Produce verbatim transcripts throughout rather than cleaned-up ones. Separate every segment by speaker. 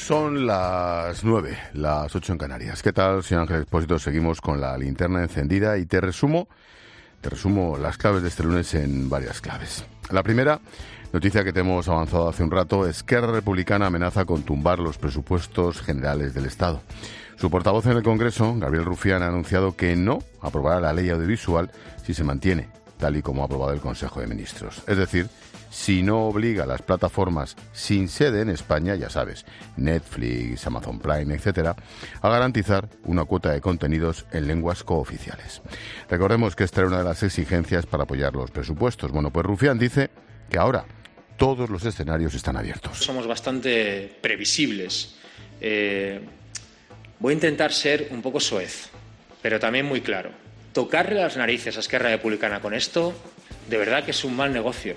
Speaker 1: Son las nueve, las ocho en Canarias. ¿Qué tal, señor Ángel Expósito? Seguimos con la linterna encendida y te resumo, te resumo las claves de este lunes en varias claves. La primera noticia que te hemos avanzado hace un rato: Esquerra Republicana amenaza con tumbar los presupuestos generales del Estado. Su portavoz en el Congreso, Gabriel Rufián, ha anunciado que no aprobará la ley audiovisual si se mantiene tal y como ha aprobado el Consejo de Ministros. Es decir, si no obliga a las plataformas sin sede en España, ya sabes, Netflix, Amazon Prime, etcétera, a garantizar una cuota de contenidos en lenguas cooficiales. Recordemos que esta era una de las exigencias para apoyar los presupuestos. Bueno, pues Rufián dice que ahora todos los escenarios están abiertos.
Speaker 2: Somos bastante previsibles. Eh, voy a intentar ser un poco soez, pero también muy claro. Tocarle las narices a Esquerra Republicana con esto, de verdad que es un mal negocio.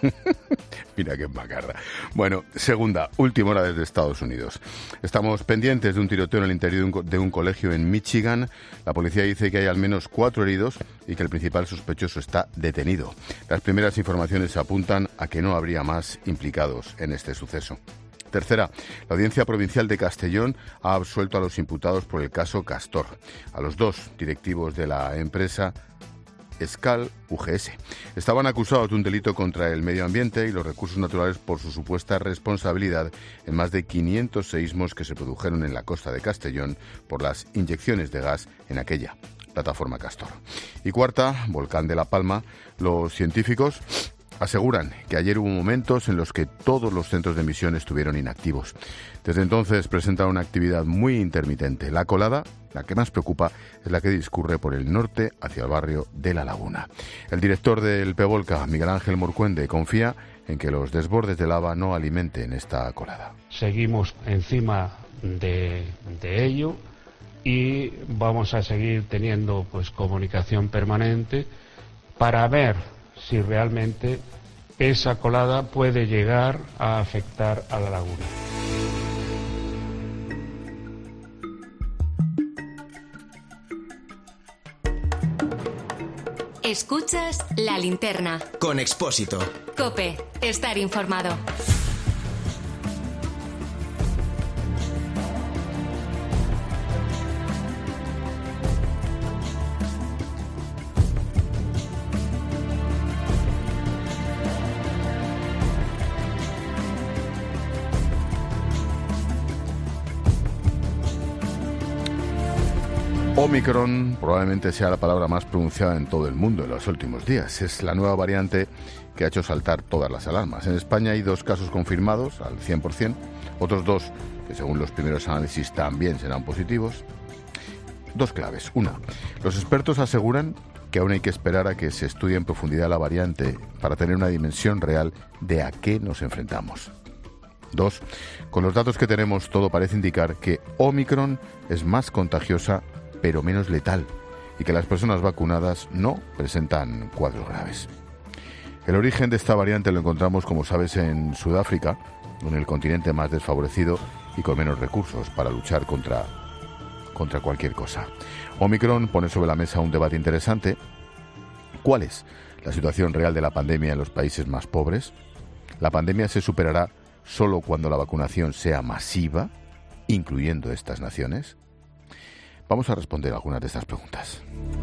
Speaker 1: Mira qué macarra. Bueno, segunda, última hora desde Estados Unidos. Estamos pendientes de un tiroteo en el interior de un, co- de un colegio en Michigan. La policía dice que hay al menos cuatro heridos y que el principal sospechoso está detenido. Las primeras informaciones apuntan a que no habría más implicados en este suceso. Tercera, la Audiencia Provincial de Castellón ha absuelto a los imputados por el caso Castor, a los dos directivos de la empresa Escal U G S. Estaban acusados de un delito contra el medio ambiente y los recursos naturales por su supuesta responsabilidad en más de quinientos seísmos que se produjeron en la costa de Castellón por las inyecciones de gas en aquella plataforma Castor. Y cuarta, Volcán de La Palma. Los científicos aseguran que ayer hubo momentos en los que todos los centros de emisión estuvieron inactivos. Desde entonces presentan una actividad muy intermitente. La colada, la que más preocupa, es la que discurre por el norte hacia el barrio de La Laguna. El director del PEVOLCA, Miguel Ángel Morcuende, confía en que los desbordes de lava no alimenten esta colada.
Speaker 3: Seguimos encima de, de ello y vamos a seguir teniendo pues comunicación permanente para ver si realmente esa colada puede llegar a afectar a la laguna.
Speaker 4: Escuchas La Linterna.
Speaker 5: Con Expósito.
Speaker 4: COPE. Estar informado.
Speaker 1: Omicron probablemente sea la palabra más pronunciada en todo el mundo en los últimos días. Es la nueva variante que ha hecho saltar todas las alarmas. En España hay dos casos confirmados al cien por ciento, otros dos que según los primeros análisis también serán positivos. Dos claves. Una, los expertos aseguran que aún hay que esperar a que se estudie en profundidad la variante para tener una dimensión real de a qué nos enfrentamos. Dos, con los datos que tenemos todo parece indicar que Omicron es más contagiosa pero menos letal, y que las personas vacunadas no presentan cuadros graves. El origen de esta variante lo encontramos, como sabes, en Sudáfrica, en el continente más desfavorecido y con menos recursos para luchar contra, contra cualquier cosa. Omicron pone sobre la mesa un debate interesante. ¿Cuál es la situación real de la pandemia en los países más pobres? ¿La pandemia se superará solo cuando la vacunación sea masiva, incluyendo estas naciones? Vamos a responder algunas de estas preguntas.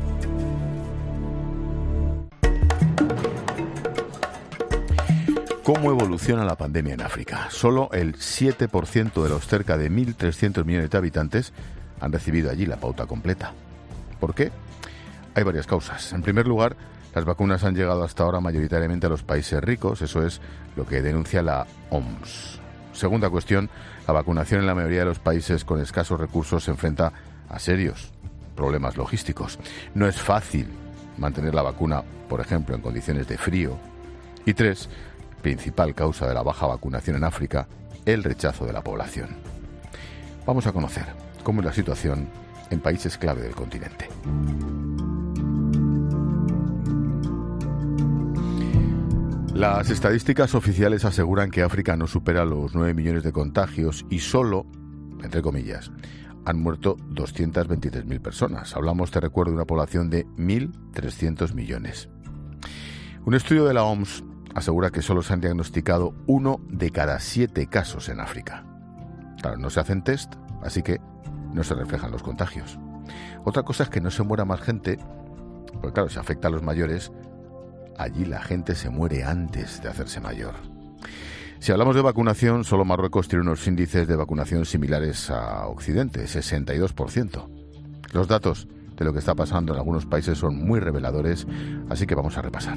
Speaker 1: ¿Cómo evoluciona la pandemia en África? Solo el siete por ciento de los cerca de mil trescientos millones de habitantes han recibido allí la pauta completa. ¿Por qué? Hay varias causas. En primer lugar, las vacunas han llegado hasta ahora mayoritariamente a los países ricos, eso es lo que denuncia la O M S. Segunda cuestión, la vacunación en la mayoría de los países con escasos recursos se enfrenta a serios problemas logísticos. No es fácil mantener la vacuna, por ejemplo, en condiciones de frío. Y tres, principal causa de la baja vacunación en África, el rechazo de la población. Vamos a conocer cómo es la situación en países clave del continente. Las estadísticas oficiales aseguran que África no supera los nueve millones de contagios y solo, entre comillas, han muerto doscientas veintitrés mil personas. Hablamos, te recuerdo, de una población de mil trescientos millones. Un estudio de la O M S asegura que solo se han diagnosticado uno de cada siete casos en África. Claro, no se hacen test, así que no se reflejan los contagios. Otra cosa es que no se muera más gente, porque claro, si afecta a los mayores, allí la gente se muere antes de hacerse mayor. Si hablamos de vacunación, solo Marruecos tiene unos índices de vacunación similares a Occidente, sesenta y dos por ciento. Los datos de lo que está pasando en algunos países son muy reveladores, así que vamos a repasar.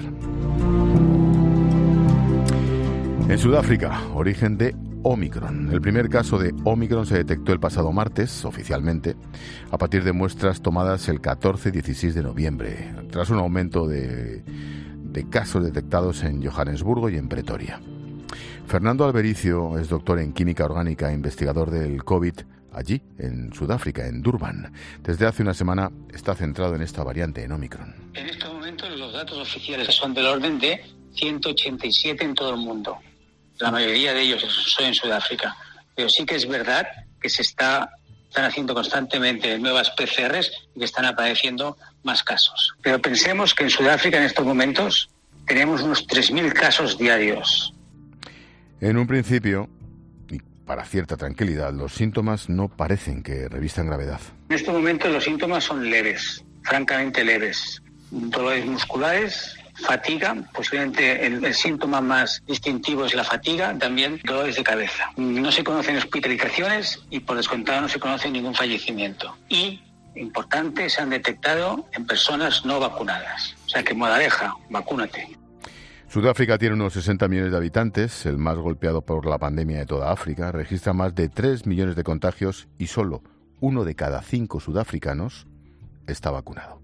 Speaker 1: En Sudáfrica, origen de Omicron. El primer caso de Omicron se detectó el pasado martes, oficialmente, a partir de muestras tomadas el catorce y dieciséis de noviembre, tras un aumento de, de casos detectados en Johannesburgo y en Pretoria. Fernando Albericio es doctor en química orgánica e investigador del COVID allí, en Sudáfrica, en Durban. Desde hace una semana está centrado en esta variante, en Omicron.
Speaker 5: En estos momentos los datos oficiales son del orden de ciento ochenta y siete en todo el mundo. La mayoría de ellos son en Sudáfrica. Pero sí que es verdad que se está, están haciendo constantemente nuevas P C Rs y que están apareciendo más casos. Pero pensemos que en Sudáfrica en estos momentos tenemos unos tres mil casos diarios.
Speaker 1: En un principio, y para cierta tranquilidad, los síntomas no parecen que revistan gravedad.
Speaker 5: En estos momentos los síntomas son leves, francamente leves. Dolores musculares, fatiga, posiblemente el, el síntoma más distintivo es la fatiga, también dolores de cabeza. No se conocen hospitalizaciones y por descontado no se conoce ningún fallecimiento. Y, importante, se han detectado en personas no vacunadas. O sea que moraleja, vacúnate.
Speaker 1: Sudáfrica tiene unos sesenta millones de habitantes, el más golpeado por la pandemia de toda África, registra más de tres millones de contagios y solo uno de cada cinco sudafricanos está vacunado.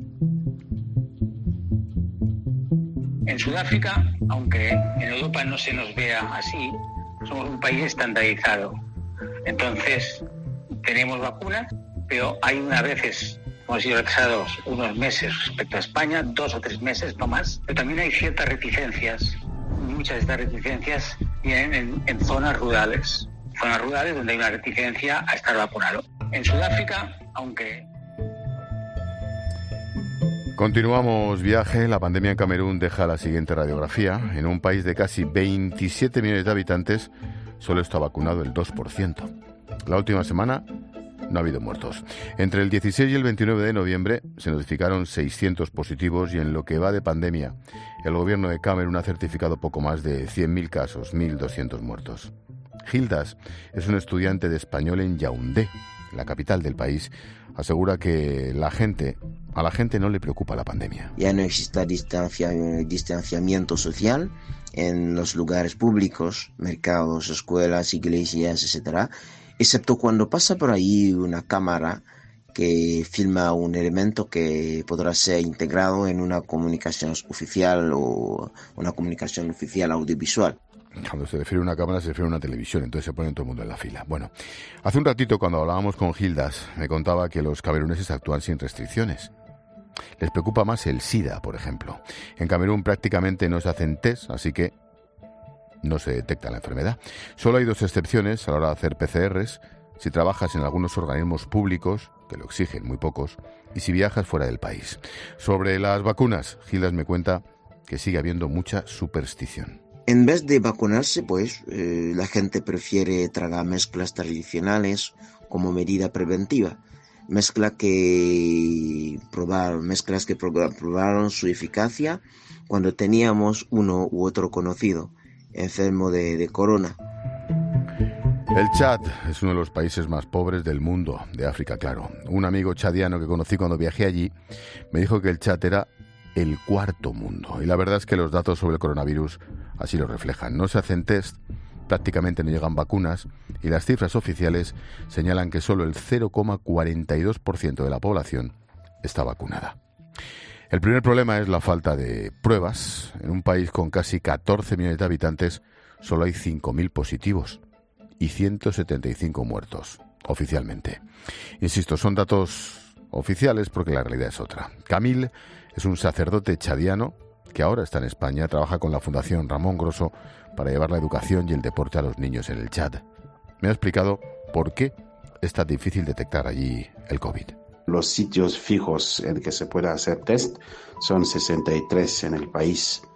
Speaker 5: En Sudáfrica, aunque en Europa no se nos vea así, somos un país estandarizado. Entonces, tenemos vacunas, pero hay unas veces, hemos sido retrasados unos meses respecto a España, dos o tres meses, no más, pero también hay ciertas reticencias. Muchas de estas reticencias vienen en, en zonas rurales, zonas rurales donde hay una reticencia a estar vacunado. En Sudáfrica, aunque...
Speaker 1: Continuamos viaje. La pandemia en Camerún deja la siguiente radiografía. En un país de casi veintisiete millones de habitantes, solo está vacunado el dos por ciento. La última semana no ha habido muertos. Entre el dieciséis y el veintinueve de noviembre se notificaron seiscientos positivos y en lo que va de pandemia, el gobierno de Camerún ha certificado poco más de cien mil casos, mil doscientos muertos. Gildas es un estudiante de español en Yaoundé, la capital del país. Asegura que la gente, a la gente no le preocupa la pandemia.
Speaker 6: Ya no existe distancia, distanciamiento social en los lugares públicos, mercados, escuelas, iglesias, etcétera, excepto cuando pasa por ahí una cámara que filma un elemento que podrá ser integrado en una comunicación oficial o una comunicación oficial audiovisual.
Speaker 1: Cuando se refiere a una cámara se refiere a una televisión, entonces se pone todo el mundo en la fila. Bueno, hace un ratito cuando hablábamos con Gildas me contaba que los cameruneses actúan sin restricciones. Les preocupa más el SIDA, por ejemplo. En Camerún prácticamente no se hacen test, así que no se detecta la enfermedad. Solo hay dos excepciones a la hora de hacer P C Rs, si trabajas en algunos organismos públicos, que lo exigen muy pocos, y si viajas fuera del país. Sobre las vacunas, Gildas me cuenta que sigue habiendo mucha superstición.
Speaker 6: En vez de vacunarse, pues eh, la gente prefiere tragar mezclas tradicionales como medida preventiva. Mezcla que probar, mezclas que probaron su eficacia cuando teníamos uno u otro conocido enfermo de, de corona.
Speaker 1: El Chad es uno de los países más pobres del mundo, de África, claro. Un amigo chadiano que conocí cuando viajé allí me dijo que el Chad era el cuarto mundo. Y la verdad es que los datos sobre el coronavirus así lo reflejan. No se hacen test, prácticamente no llegan vacunas y las cifras oficiales señalan que solo el cero coma cuarenta y dos por ciento de la población está vacunada. El primer problema es la falta de pruebas. En un país con casi catorce millones de habitantes solo hay cinco mil positivos y ciento setenta y cinco muertos, oficialmente. Insisto, son datos oficiales porque la realidad es otra. Camil es un sacerdote chadiano que ahora está en España, trabaja con la Fundación Ramón Grosso para llevar la educación y el deporte a los niños en el Chad. Me ha explicado por qué es tan difícil detectar allí el COVID.
Speaker 7: Los sitios fijos en que se pueda hacer test son sesenta y tres en el país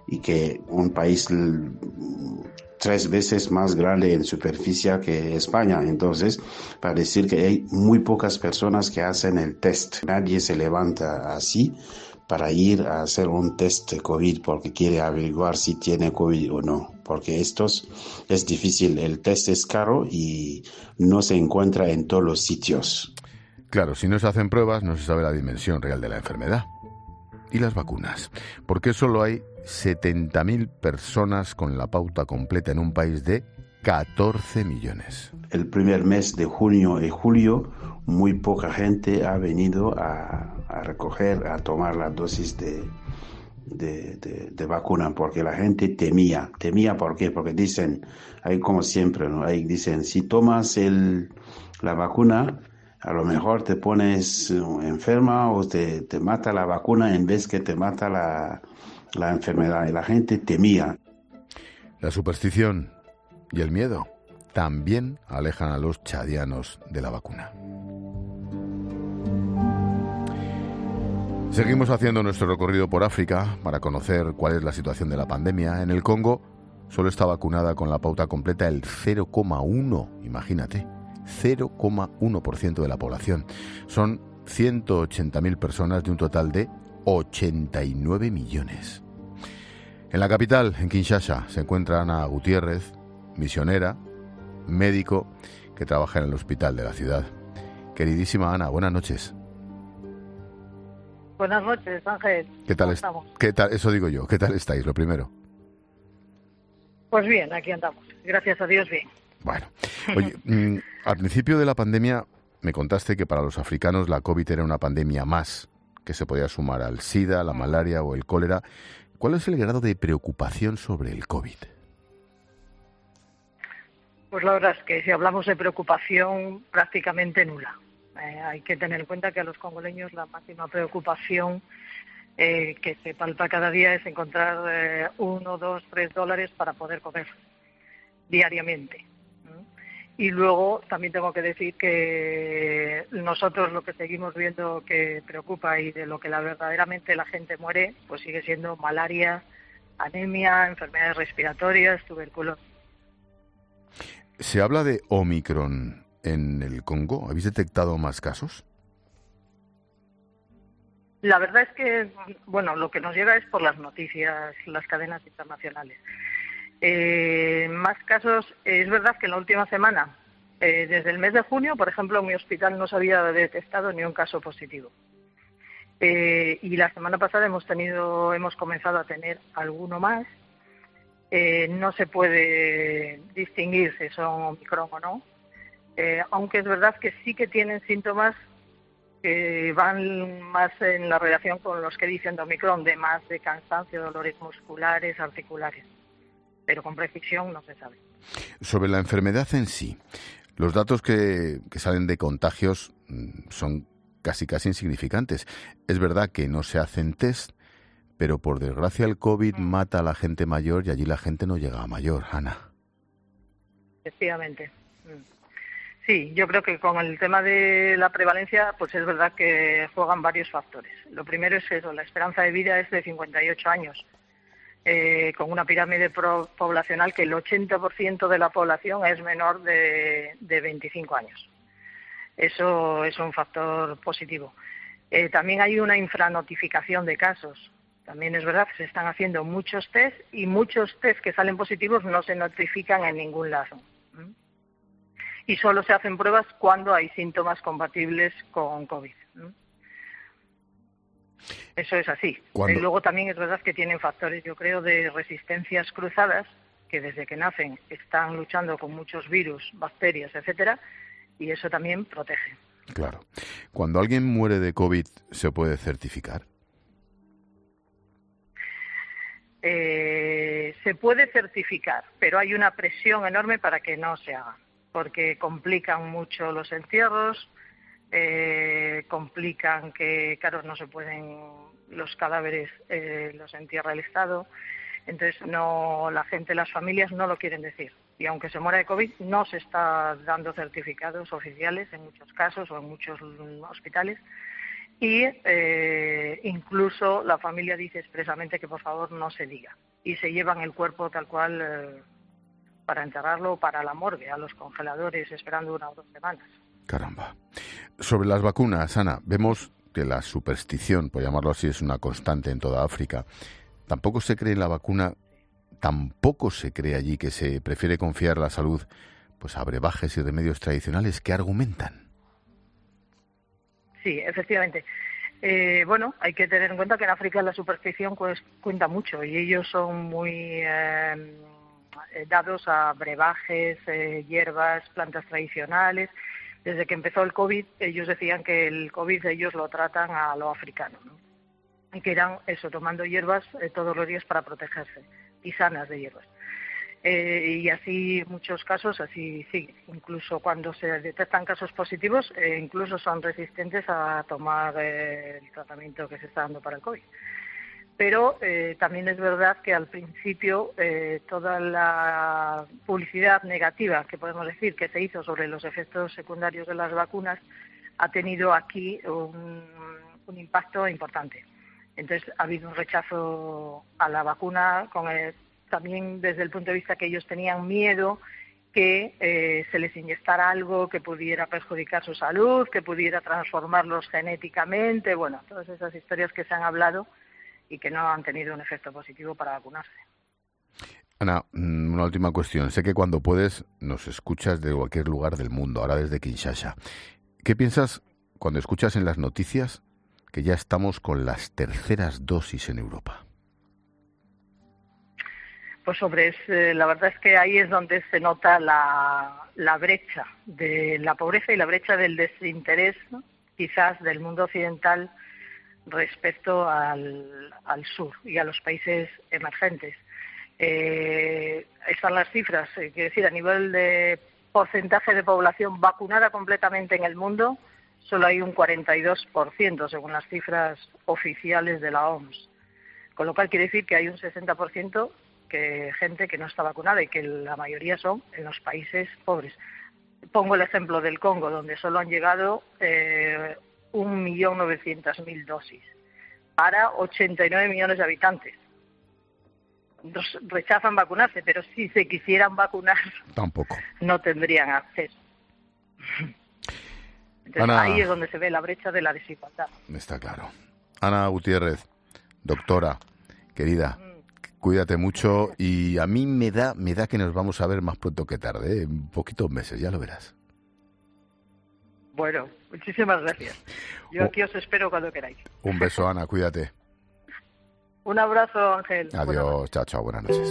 Speaker 7: y que un país tres veces más grande en superficie que España. Entonces, para decir que hay muy pocas personas que hacen el test. Nadie se levanta así para ir a hacer un test de COVID porque quiere averiguar si tiene COVID o no. Porque esto es difícil. El test es caro y no se encuentra en todos los sitios.
Speaker 1: Claro, si no se hacen pruebas, no se sabe la dimensión real de la enfermedad. ¿Y las vacunas? ¿Por qué solo hay setenta mil personas con la pauta completa en un país de catorce millones?
Speaker 7: El primer mes de junio y julio, muy poca gente ha venido a, a recoger, a tomar la dosis de, de, de, de vacuna, porque la gente temía. ¿Temía por qué? Porque dicen, hay como siempre, ¿no? Ahí dicen, si tomas el, la vacuna, a lo mejor te pones enferma o te, te mata la vacuna en vez que te mata la, la enfermedad. Y la gente temía.
Speaker 1: La superstición y el miedo también alejan a los chadianos de la vacuna. Seguimos haciendo nuestro recorrido por África para conocer cuál es la situación de la pandemia. En el Congo solo está vacunada con la pauta completa el cero coma uno, imagínate. cero coma uno por ciento de la población. Son ciento ochenta mil personas de un total de ochenta y nueve millones. En la capital, en Kinshasa, se encuentra Ana Gutiérrez, misionera, médico, que trabaja en el hospital de la ciudad. Queridísima Ana, buenas noches.
Speaker 8: Buenas noches, Ángel.
Speaker 1: ¿Qué tal estamos? ¿Qué tal? Eso digo yo. ¿Qué tal estáis? Lo primero.
Speaker 8: Pues bien, aquí andamos. Gracias a Dios, bien.
Speaker 1: Bueno, oye, mmm, al principio de la pandemia me contaste que para los africanos la COVID era una pandemia más, que se podía sumar al SIDA, la malaria o el cólera. ¿Cuál es el grado de preocupación sobre el COVID?
Speaker 8: Pues la verdad es que si hablamos de preocupación, prácticamente nula. Eh, hay que tener en cuenta que a los congoleños la máxima preocupación eh, que se palpa cada día es encontrar eh, uno, dos, tres dólares para poder comer diariamente. Y luego también tengo que decir que nosotros lo que seguimos viendo que preocupa y de lo que la verdaderamente la gente muere, pues sigue siendo malaria, anemia, enfermedades respiratorias, tuberculosis.
Speaker 1: Se habla de Omicron en el Congo. ¿Habéis detectado más casos?
Speaker 8: La verdad es que, bueno, lo que nos llega es por las noticias, las cadenas internacionales. Eh, más casos, eh, es verdad que en la última semana, eh, desde el mes de junio, por ejemplo, en mi hospital no se había detectado ni un caso positivo. Eh, y la semana pasada hemos tenido, hemos comenzado a tener alguno más. Eh, no se puede distinguir si son Omicron o no, eh, aunque es verdad que sí que tienen síntomas que van más en la relación con los que dicen de Omicron, de más de cansancio, dolores musculares, articulares. Pero con precisión no se sabe.
Speaker 1: Sobre la enfermedad en sí, los datos que, que salen de contagios son casi casi insignificantes. Es verdad que no se hacen test, pero por desgracia el COVID mm. mata a la gente mayor y allí la gente no llega a mayor, Ana.
Speaker 8: Efectivamente. Sí, yo creo que con el tema de la prevalencia, pues es verdad que juegan varios factores. Lo primero es eso, la esperanza de vida es de cincuenta y ocho años. Eh, con una pirámide pro- poblacional que el ochenta por ciento de la población es menor de, de veinticinco años. Eso es un factor positivo. Eh, también hay una infranotificación de casos. También es verdad que se están haciendo muchos test y muchos test que salen positivos no se notifican en ningún lado. ¿Mm? Y solo se hacen pruebas cuando hay síntomas compatibles con COVID. ¿Mm? Eso es así. Y luego también es verdad que tienen factores, yo creo, de resistencias cruzadas, que desde que nacen están luchando con muchos virus, bacterias, etcétera, y eso también protege.
Speaker 1: Claro. Cuando alguien muere de COVID, ¿se puede certificar?
Speaker 8: Eh, se puede certificar, pero hay una presión enorme para que no se haga, porque complican mucho los entierros, eh, complican que, claro, no se pueden, los cadáveres eh, los entierra el Estado, entonces no, la gente, las familias no lo quieren decir. Y aunque se muera de COVID, no se está dando certificados oficiales en muchos casos o en muchos hospitales. Y eh, incluso la familia dice expresamente que por favor no se diga. y se llevan el cuerpo tal cual eh, para enterrarlo para la morgue, a los congeladores, esperando una o dos semanas.
Speaker 1: Caramba. Sobre las vacunas, Ana, vemos que la superstición, por llamarlo así, es una constante en toda África. Tampoco se cree en la vacuna, tampoco se cree allí que se prefiere confiar la salud pues a brebajes y remedios tradicionales. ¿Qué argumentan?
Speaker 8: Sí, efectivamente. Eh, bueno, hay que tener en cuenta que en África la superstición pues cuenta mucho y ellos son muy eh, dados a brebajes, eh, hierbas, plantas tradicionales. Desde que empezó el COVID, ellos decían que el COVID ellos lo tratan a lo africano, ¿no? Y que eran eso, tomando hierbas eh, todos los días para protegerse, tisanas de hierbas. Eh, y así muchos casos, así sí, incluso cuando se detectan casos positivos, eh, incluso son resistentes a tomar eh, el tratamiento que se está dando para el COVID. Pero eh, también es verdad que al principio eh, toda la publicidad negativa, que podemos decir, que se hizo sobre los efectos secundarios de las vacunas, ha tenido aquí un, un impacto importante. Entonces ha habido un rechazo a la vacuna, con el, también desde el punto de vista que ellos tenían miedo que eh, se les inyectara algo que pudiera perjudicar su salud, que pudiera transformarlos genéticamente, bueno, todas esas historias que se han hablado y que no han tenido un efecto positivo para vacunarse.
Speaker 1: Ana, una última cuestión. Sé que cuando puedes nos escuchas de cualquier lugar del mundo, ahora desde Kinshasa. ¿Qué piensas cuando escuchas en las noticias que ya estamos con las terceras dosis en Europa?
Speaker 8: Pues sobre, eh, la verdad es que ahí es donde se nota la, la brecha de la pobreza y la brecha del desinterés, ¿no?, quizás del mundo occidental respecto al, al sur y a los países emergentes. Eh, están las cifras, eh, quiero decir, a nivel de porcentaje de población vacunada completamente en el mundo, solo hay un cuarenta y dos por ciento según las cifras oficiales de la O M S. Con lo cual quiere decir que hay un sesenta por ciento que gente que no está vacunada y que la mayoría son en los países pobres. Pongo el ejemplo del Congo, donde solo han llegado eh, un millón novecientas mil dosis para ochenta y nueve millones de habitantes. Nos rechazan vacunarse, pero si se quisieran vacunar,
Speaker 1: tampoco
Speaker 8: no tendrían acceso. Entonces,
Speaker 1: Ana,
Speaker 8: ahí es donde se ve la brecha de la desigualdad.
Speaker 1: Está claro. Ana Gutiérrez, doctora, querida, mm. cuídate mucho y a mí me da, me da que nos vamos a ver más pronto que tarde, ¿eh? En poquitos meses, ya lo verás.
Speaker 8: Bueno, muchísimas gracias. Yo aquí os espero cuando queráis.
Speaker 1: Un beso, Ana, cuídate.
Speaker 8: Un abrazo, Ángel.
Speaker 1: Adiós, chao, chao, buenas noches.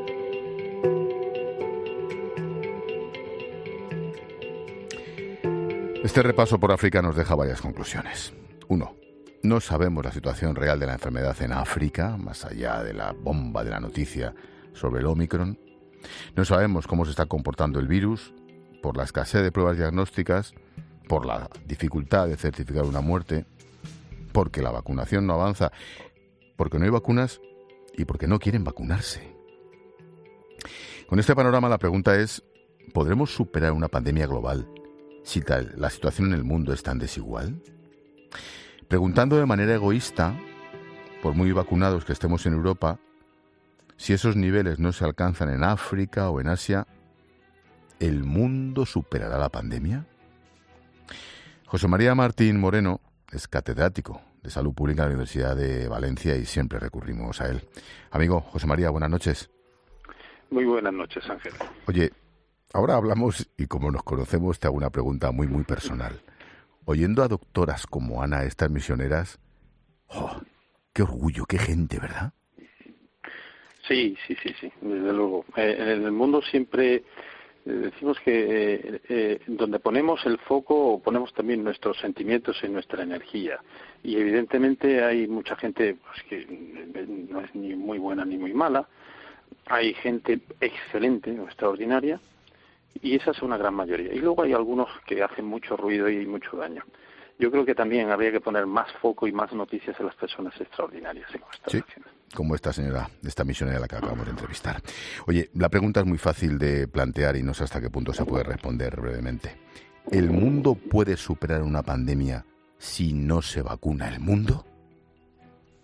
Speaker 1: Este repaso por África nos deja varias conclusiones. Uno, no sabemos la situación real de la enfermedad en África, más allá de la bomba de la noticia sobre el Omicron. No sabemos cómo se está comportando el virus, por la escasez de pruebas diagnósticas, por la dificultad de certificar una muerte, porque la vacunación no avanza, porque no hay vacunas y porque no quieren vacunarse. Con este panorama la pregunta es, ¿podremos superar una pandemia global si tal, la situación en el mundo es tan desigual? Preguntando de manera egoísta, por muy vacunados que estemos en Europa, si esos niveles no se alcanzan en África o en Asia, ¿el mundo superará la pandemia? José María Martín Moreno es catedrático de Salud Pública en la Universidad de Valencia y siempre recurrimos a él. Amigo, José María, buenas noches.
Speaker 9: Muy buenas noches, Ángel.
Speaker 1: Oye, ahora hablamos y como nos conocemos te hago una pregunta muy, muy personal. Oyendo a doctoras como Ana, estas misioneras, ¡oh, qué orgullo, qué gente, ¿verdad?
Speaker 9: Sí, sí, sí, sí, desde luego. Eh, en el mundo siempre decimos que eh, eh, donde ponemos el foco ponemos también nuestros sentimientos y nuestra energía, y evidentemente hay mucha gente pues, que no es ni muy buena ni muy mala, hay gente excelente o extraordinaria y esa es una gran mayoría, y luego hay algunos que hacen mucho ruido y mucho daño. Yo creo que también habría que poner más foco y más noticias a las personas extraordinarias.
Speaker 1: Sí, como esta señora, esta misionera a la que acabamos de entrevistar. Oye, la pregunta es muy fácil de plantear y no sé hasta qué punto se puede responder brevemente. ¿El mundo puede superar una pandemia si no se vacuna el mundo?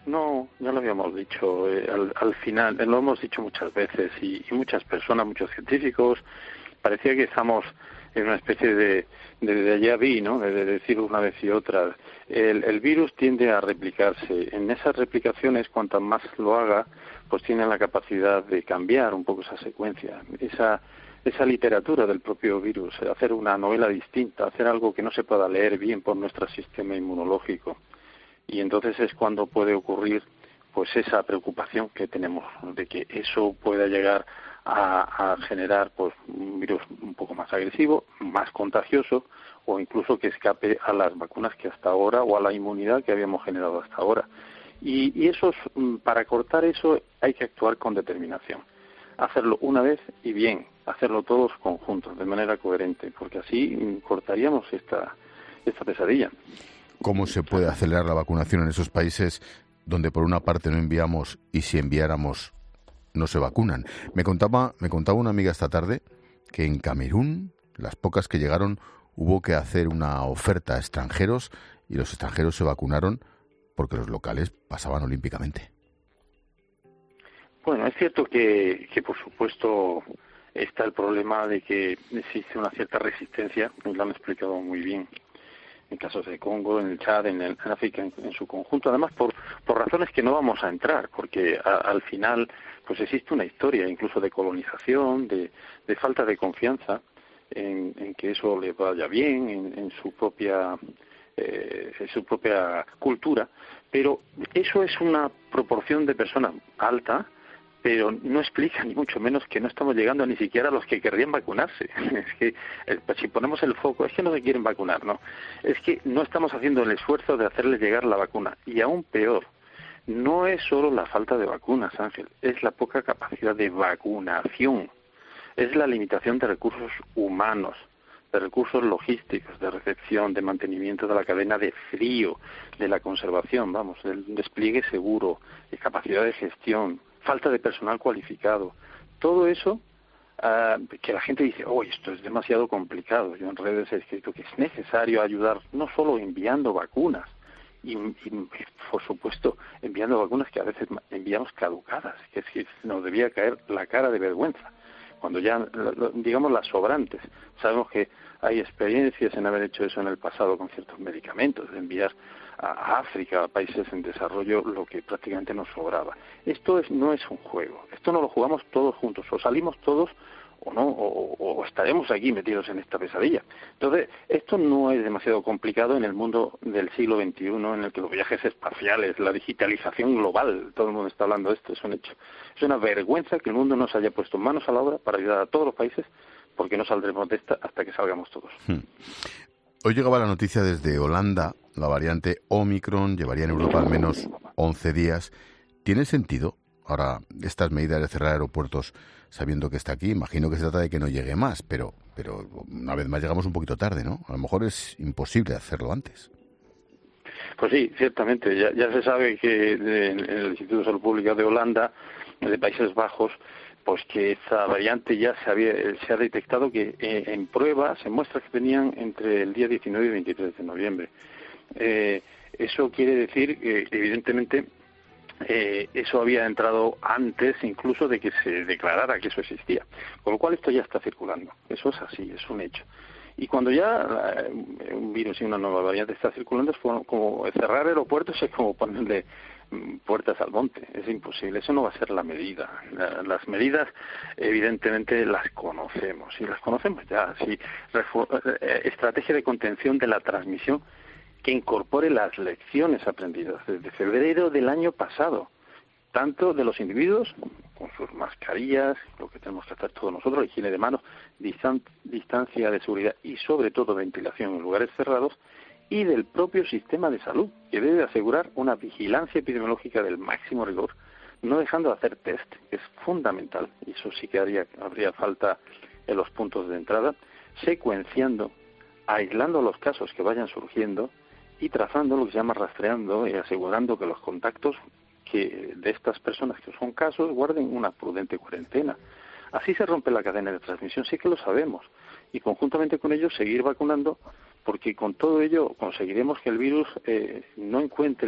Speaker 9: No, ya lo habíamos dicho, eh, al, al final, eh, lo hemos dicho muchas veces y, y muchas personas, muchos científicos, parecía que estamos en una especie de, de, de déjà vu, ¿no? De, de decir una vez y otra. El, el virus tiende a replicarse. En esas replicaciones, cuanto más lo haga, pues tiene la capacidad de cambiar un poco esa secuencia, esa esa literatura del propio virus, hacer una novela distinta, hacer algo que no se pueda leer bien por nuestro sistema inmunológico. Y entonces es cuando puede ocurrir pues esa preocupación que tenemos de que eso pueda llegar a, a generar pues un virus un poco más agresivo, más contagioso, o incluso que escape a las vacunas que hasta ahora o a la inmunidad que habíamos generado hasta ahora. Y, y eso, para cortar eso hay que actuar con determinación, hacerlo una vez y bien, hacerlo todos conjuntos, de manera coherente, porque así cortaríamos esta esta pesadilla.
Speaker 1: ¿Cómo se puede acelerar la vacunación en esos países donde por una parte no enviamos y si enviáramos no se vacunan? Me contaba, me contaba una amiga esta tarde que en Camerún, las pocas que llegaron, hubo que hacer una oferta a extranjeros y los extranjeros se vacunaron porque los locales pasaban olímpicamente.
Speaker 9: Bueno, es cierto que, que por supuesto está el problema de que existe una cierta resistencia, nos lo han explicado muy bien, en casos de Congo, en el Chad, en, el, en África en, en su conjunto, además por, por razones que no vamos a entrar, porque a, al final pues existe una historia incluso de colonización, de, de falta de confianza en, en que eso le vaya bien, en, en su propia eh, en su propia cultura, pero eso es una proporción de personas alta, pero no explica ni mucho menos que no estamos llegando ni siquiera a los que querrían vacunarse. Es que eh, si ponemos el foco, es que no se quieren vacunar, no. Es que no estamos haciendo el esfuerzo de hacerles llegar la vacuna. Y aún peor, no es solo la falta de vacunas, Ángel, es la poca capacidad de vacunación. Es la limitación de recursos humanos, de recursos logísticos, de recepción, de mantenimiento de la cadena de frío, de la conservación, vamos, del despliegue seguro, de capacidad de gestión, falta de personal cualificado. Todo eso uh, que la gente dice, oh, esto es demasiado complicado. Yo en redes he escrito que es necesario ayudar no solo enviando vacunas, y, y por supuesto enviando vacunas que a veces enviamos caducadas, que es que nos debía caer la cara de vergüenza, cuando ya, digamos, las sobrantes. Sabemos que hay experiencias en haber hecho eso en el pasado con ciertos medicamentos, de enviar a África, a países en desarrollo, lo que prácticamente nos sobraba. Esto es, no es un juego, esto no lo jugamos todos juntos, o salimos todos o no, o, o estaremos aquí metidos en esta pesadilla. Entonces, esto no es demasiado complicado en el mundo del siglo veintiuno, en el que los viajes espaciales, la digitalización global, todo el mundo está hablando de esto, es un hecho. Es una vergüenza que el mundo no se haya puesto manos a la obra para ayudar a todos los países, porque no saldremos de esta hasta que salgamos todos.
Speaker 1: Hmm. Hoy llegaba la noticia desde Holanda, la variante Omicron llevaría en Europa al menos once días. ¿Tiene sentido ahora estas medidas de cerrar aeropuertos sabiendo que está aquí? Imagino que se trata de que no llegue más, pero, pero una vez más llegamos un poquito tarde, ¿no? A lo mejor es imposible hacerlo antes.
Speaker 9: Pues sí, ciertamente. Ya, ya se sabe que en el Instituto de Salud Pública de Holanda, de Países Bajos, pues que esta variante ya se había se ha detectado que eh, en pruebas se muestra que tenían entre el día diecinueve y veintitrés de noviembre. Eh, eso quiere decir que evidentemente eh, eso había entrado antes incluso de que se declarara que eso existía, con lo cual esto ya está circulando. Eso es así, es un hecho. Y cuando ya eh, un virus y una nueva variante está circulando, es como, como cerrar aeropuertos, es como ponerle puertas al monte. Es imposible, eso no va a ser la medida. La, las medidas evidentemente las conocemos, y las conocemos ya. Sí, eh, estrategia de contención de la transmisión que incorpore las lecciones aprendidas desde febrero del año pasado, tanto de los individuos, con sus mascarillas, lo que tenemos que hacer todos nosotros, higiene de manos, distan- distancia de seguridad y sobre todo ventilación en lugares cerrados, y del propio sistema de salud, que debe asegurar una vigilancia epidemiológica del máximo rigor, no dejando de hacer test, que es fundamental, y eso sí que haría, habría falta en los puntos de entrada, secuenciando, aislando los casos que vayan surgiendo y trazando lo que se llama rastreando y asegurando que los contactos que de estas personas que son casos guarden una prudente cuarentena. Así se rompe la cadena de transmisión, sí que lo sabemos, y conjuntamente con ello seguir vacunando, porque con todo ello conseguiremos que el virus eh, no encuentre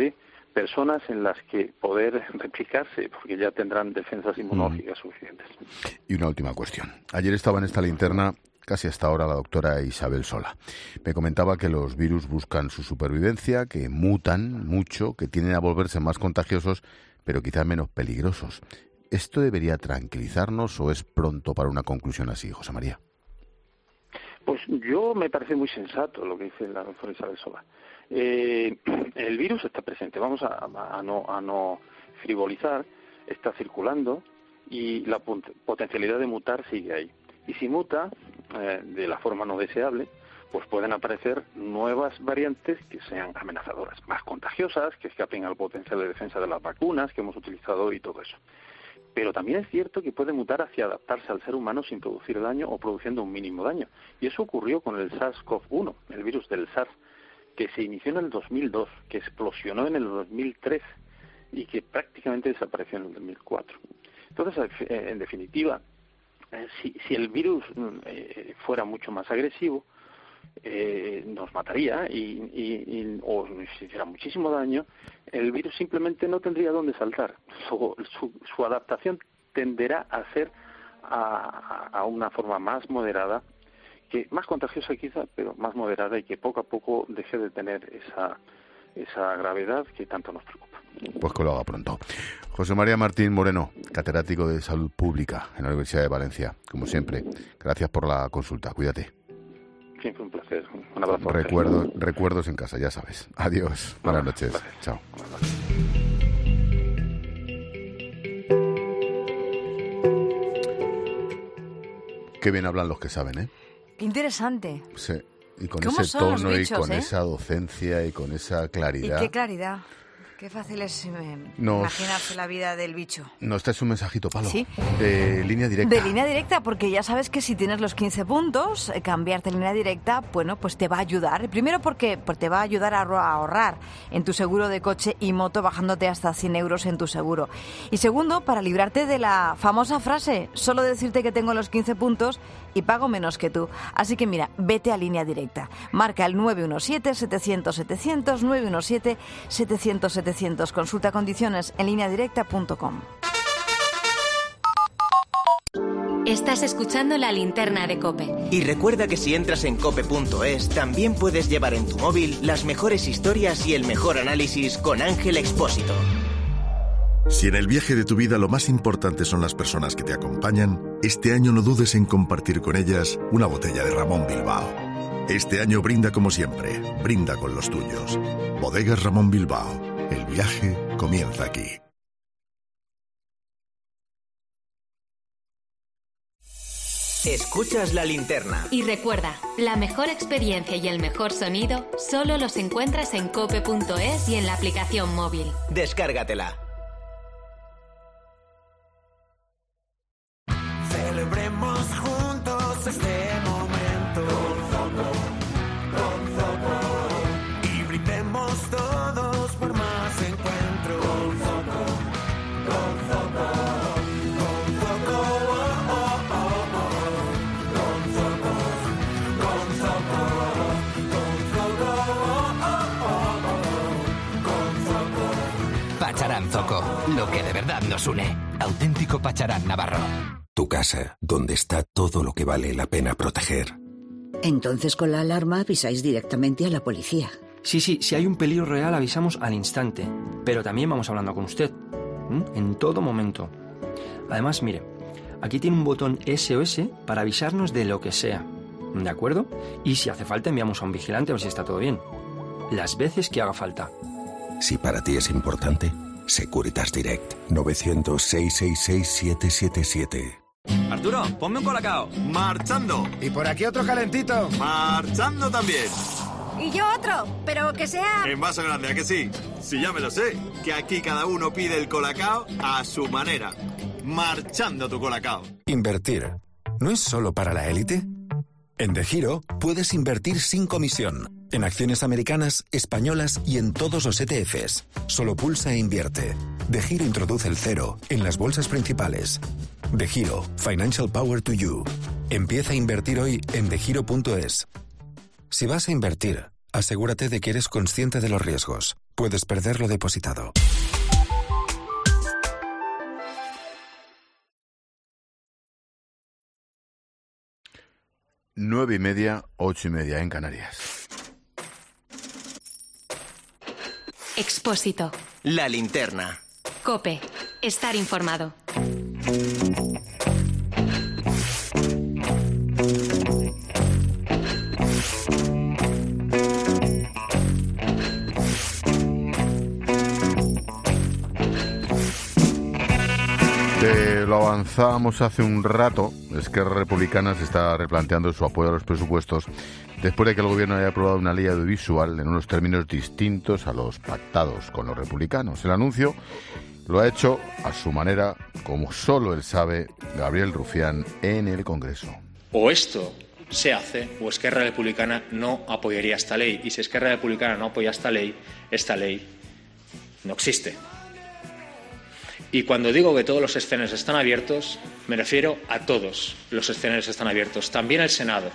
Speaker 9: personas en las que poder replicarse, porque ya tendrán defensas inmunológicas mm. suficientes.
Speaker 1: Y una última cuestión. Ayer estaba en esta linterna, casi hasta ahora, la doctora Isabel Sola. Me comentaba que los virus buscan su supervivencia, que mutan mucho, que tienden a volverse más contagiosos, pero quizás menos peligrosos. ¿Esto debería tranquilizarnos o es pronto para una conclusión así, José María?
Speaker 9: Pues yo me parece muy sensato lo que dice la doctora Isabel Sola. Eh, el virus está presente, vamos a, a, no, a no frivolizar, está circulando y la potencialidad de mutar sigue ahí. Y si muta eh, de la forma no deseable, pues pueden aparecer nuevas variantes que sean amenazadoras, más contagiosas, que escapen al potencial de defensa de las vacunas que hemos utilizado y todo eso. Pero también es cierto que puede mutar hacia adaptarse al ser humano sin producir daño o produciendo un mínimo daño. Y eso ocurrió con el SARS-CoV uno, el virus del SARS, que se inició en el dos mil dos, que explosionó en el dos mil tres y que prácticamente desapareció en el dos mil cuatro. Entonces, en definitiva, si, si el virus eh, fuera mucho más agresivo, eh, nos mataría y, y, y, o nos hiciera muchísimo daño, el virus simplemente no tendría dónde saltar. Su, su, su adaptación tenderá a ser a, a una forma más moderada, que más contagiosa quizá, pero más moderada y que poco a poco deje de tener esa, esa gravedad que tanto nos preocupa.
Speaker 1: Pues que lo haga pronto. José María Martín Moreno, catedrático de Salud Pública en la Universidad de Valencia. Como siempre, gracias por la consulta. Cuídate.
Speaker 9: Siempre un placer. Un abrazo.
Speaker 1: Recuerdo, recuerdos en casa, ya sabes. Adiós. Buenas noches. Gracias. Chao. Qué bien hablan los que saben, ¿eh?
Speaker 10: Qué interesante.
Speaker 1: Sí. Y con ese tono bichos, y con eh? esa docencia y con esa claridad.
Speaker 10: Y qué claridad. Qué fácil es eh, nos, imaginarse la vida del bicho.
Speaker 1: Nos traes un mensajito, Palo.
Speaker 10: Sí.
Speaker 1: De línea directa.
Speaker 10: De línea directa, porque ya sabes que si tienes los quince puntos, eh, cambiarte a línea directa, bueno, pues te va a ayudar. Primero porque pues te va a ayudar a ahorrar en tu seguro de coche y moto, bajándote hasta cien euros en tu seguro. Y segundo, para librarte de la famosa frase, solo decirte que tengo los quince puntos y pago menos que tú. Así que mira, vete a línea directa. Marca el nueve uno siete, setecientos, setecientos, nueve uno siete, setecientos, setecientos. Consulta condiciones en línea directa punto com.
Speaker 4: Estás escuchando La Linterna de COPE.
Speaker 11: Y recuerda que si entras en cope punto es, también puedes llevar en tu móvil las mejores historias y el mejor análisis con Ángel Expósito.
Speaker 12: Si en el viaje de tu vida lo más importante son las personas que te acompañan, este año no dudes en compartir con ellas una botella de Ramón Bilbao. Este año brinda como siempre, brinda con los tuyos. Bodegas Ramón Bilbao, el viaje comienza aquí.
Speaker 11: Escuchas La Linterna.
Speaker 4: Y recuerda, la mejor experiencia y el mejor sonido solo los encuentras en cope punto es y en la aplicación móvil.
Speaker 11: Descárgatela.
Speaker 13: Celebremos juntos este momento con Zoco y brindemos todos por más encuentros con Zoco, con Zoco, con Zoco, oh, oh, oh, oh. Con Zoco, con Zoco, con Zoco, oh, oh, oh, oh. Con Zoco.
Speaker 14: Pacharán Zoco, lo que de verdad nos une. Auténtico Pacharán Navarro.
Speaker 15: Tu casa, donde está todo lo que vale la pena proteger.
Speaker 16: Entonces con la alarma avisáis directamente a la policía.
Speaker 17: Sí, sí, si hay un peligro real avisamos al instante. Pero también vamos hablando con usted. ¿Mm? En todo momento. Además, mire, aquí tiene un botón S O S para avisarnos de lo que sea. ¿De acuerdo? Y si hace falta enviamos a un vigilante a ver si está todo bien. Las veces que haga falta.
Speaker 15: Si para ti es importante, Securitas Direct. novecientos, seiscientos sesenta y seis, siete siete siete.
Speaker 18: Arturo, ponme un colacao. Marchando.
Speaker 19: Y por aquí otro calentito.
Speaker 18: Marchando también.
Speaker 20: Y yo otro, pero que sea...
Speaker 18: En vaso grande, ¿a que sí? Sí, ya me lo sé. Que aquí cada uno pide el colacao a su manera. Marchando tu colacao.
Speaker 21: Invertir. ¿No es solo para la élite? En DeGiro puedes invertir sin comisión. En acciones americanas, españolas y en todos los E T Fs. Solo pulsa e invierte. DeGiro introduce el cero en las bolsas principales. DeGiro, Financial Power to You. Empieza a invertir hoy en degiro punto es. Si vas a invertir, Asegúrate de que eres consciente de los riesgos. Puedes perder lo depositado.
Speaker 1: Nueve y media, ocho y media en Canarias.
Speaker 4: Expósito.
Speaker 11: La linterna.
Speaker 4: COPE. Estar informado.
Speaker 1: Te lo avanzábamos hace un rato. Esquerra Republicana se está replanteando su apoyo a los presupuestos después de que el gobierno haya aprobado una ley audiovisual en unos términos distintos a los pactados con los republicanos. El anuncio lo ha hecho a su manera, como solo él sabe, Gabriel Rufián en el Congreso.
Speaker 2: O esto se hace, o Esquerra Republicana no apoyaría esta ley. Y si Esquerra Republicana no apoya esta ley, esta ley no existe. Y cuando digo que todos los escenarios están abiertos, me refiero a todos los escenarios están abiertos, también el Senado.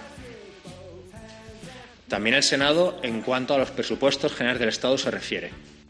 Speaker 2: También el Senado en cuanto a los presupuestos generales del Estado se refiere.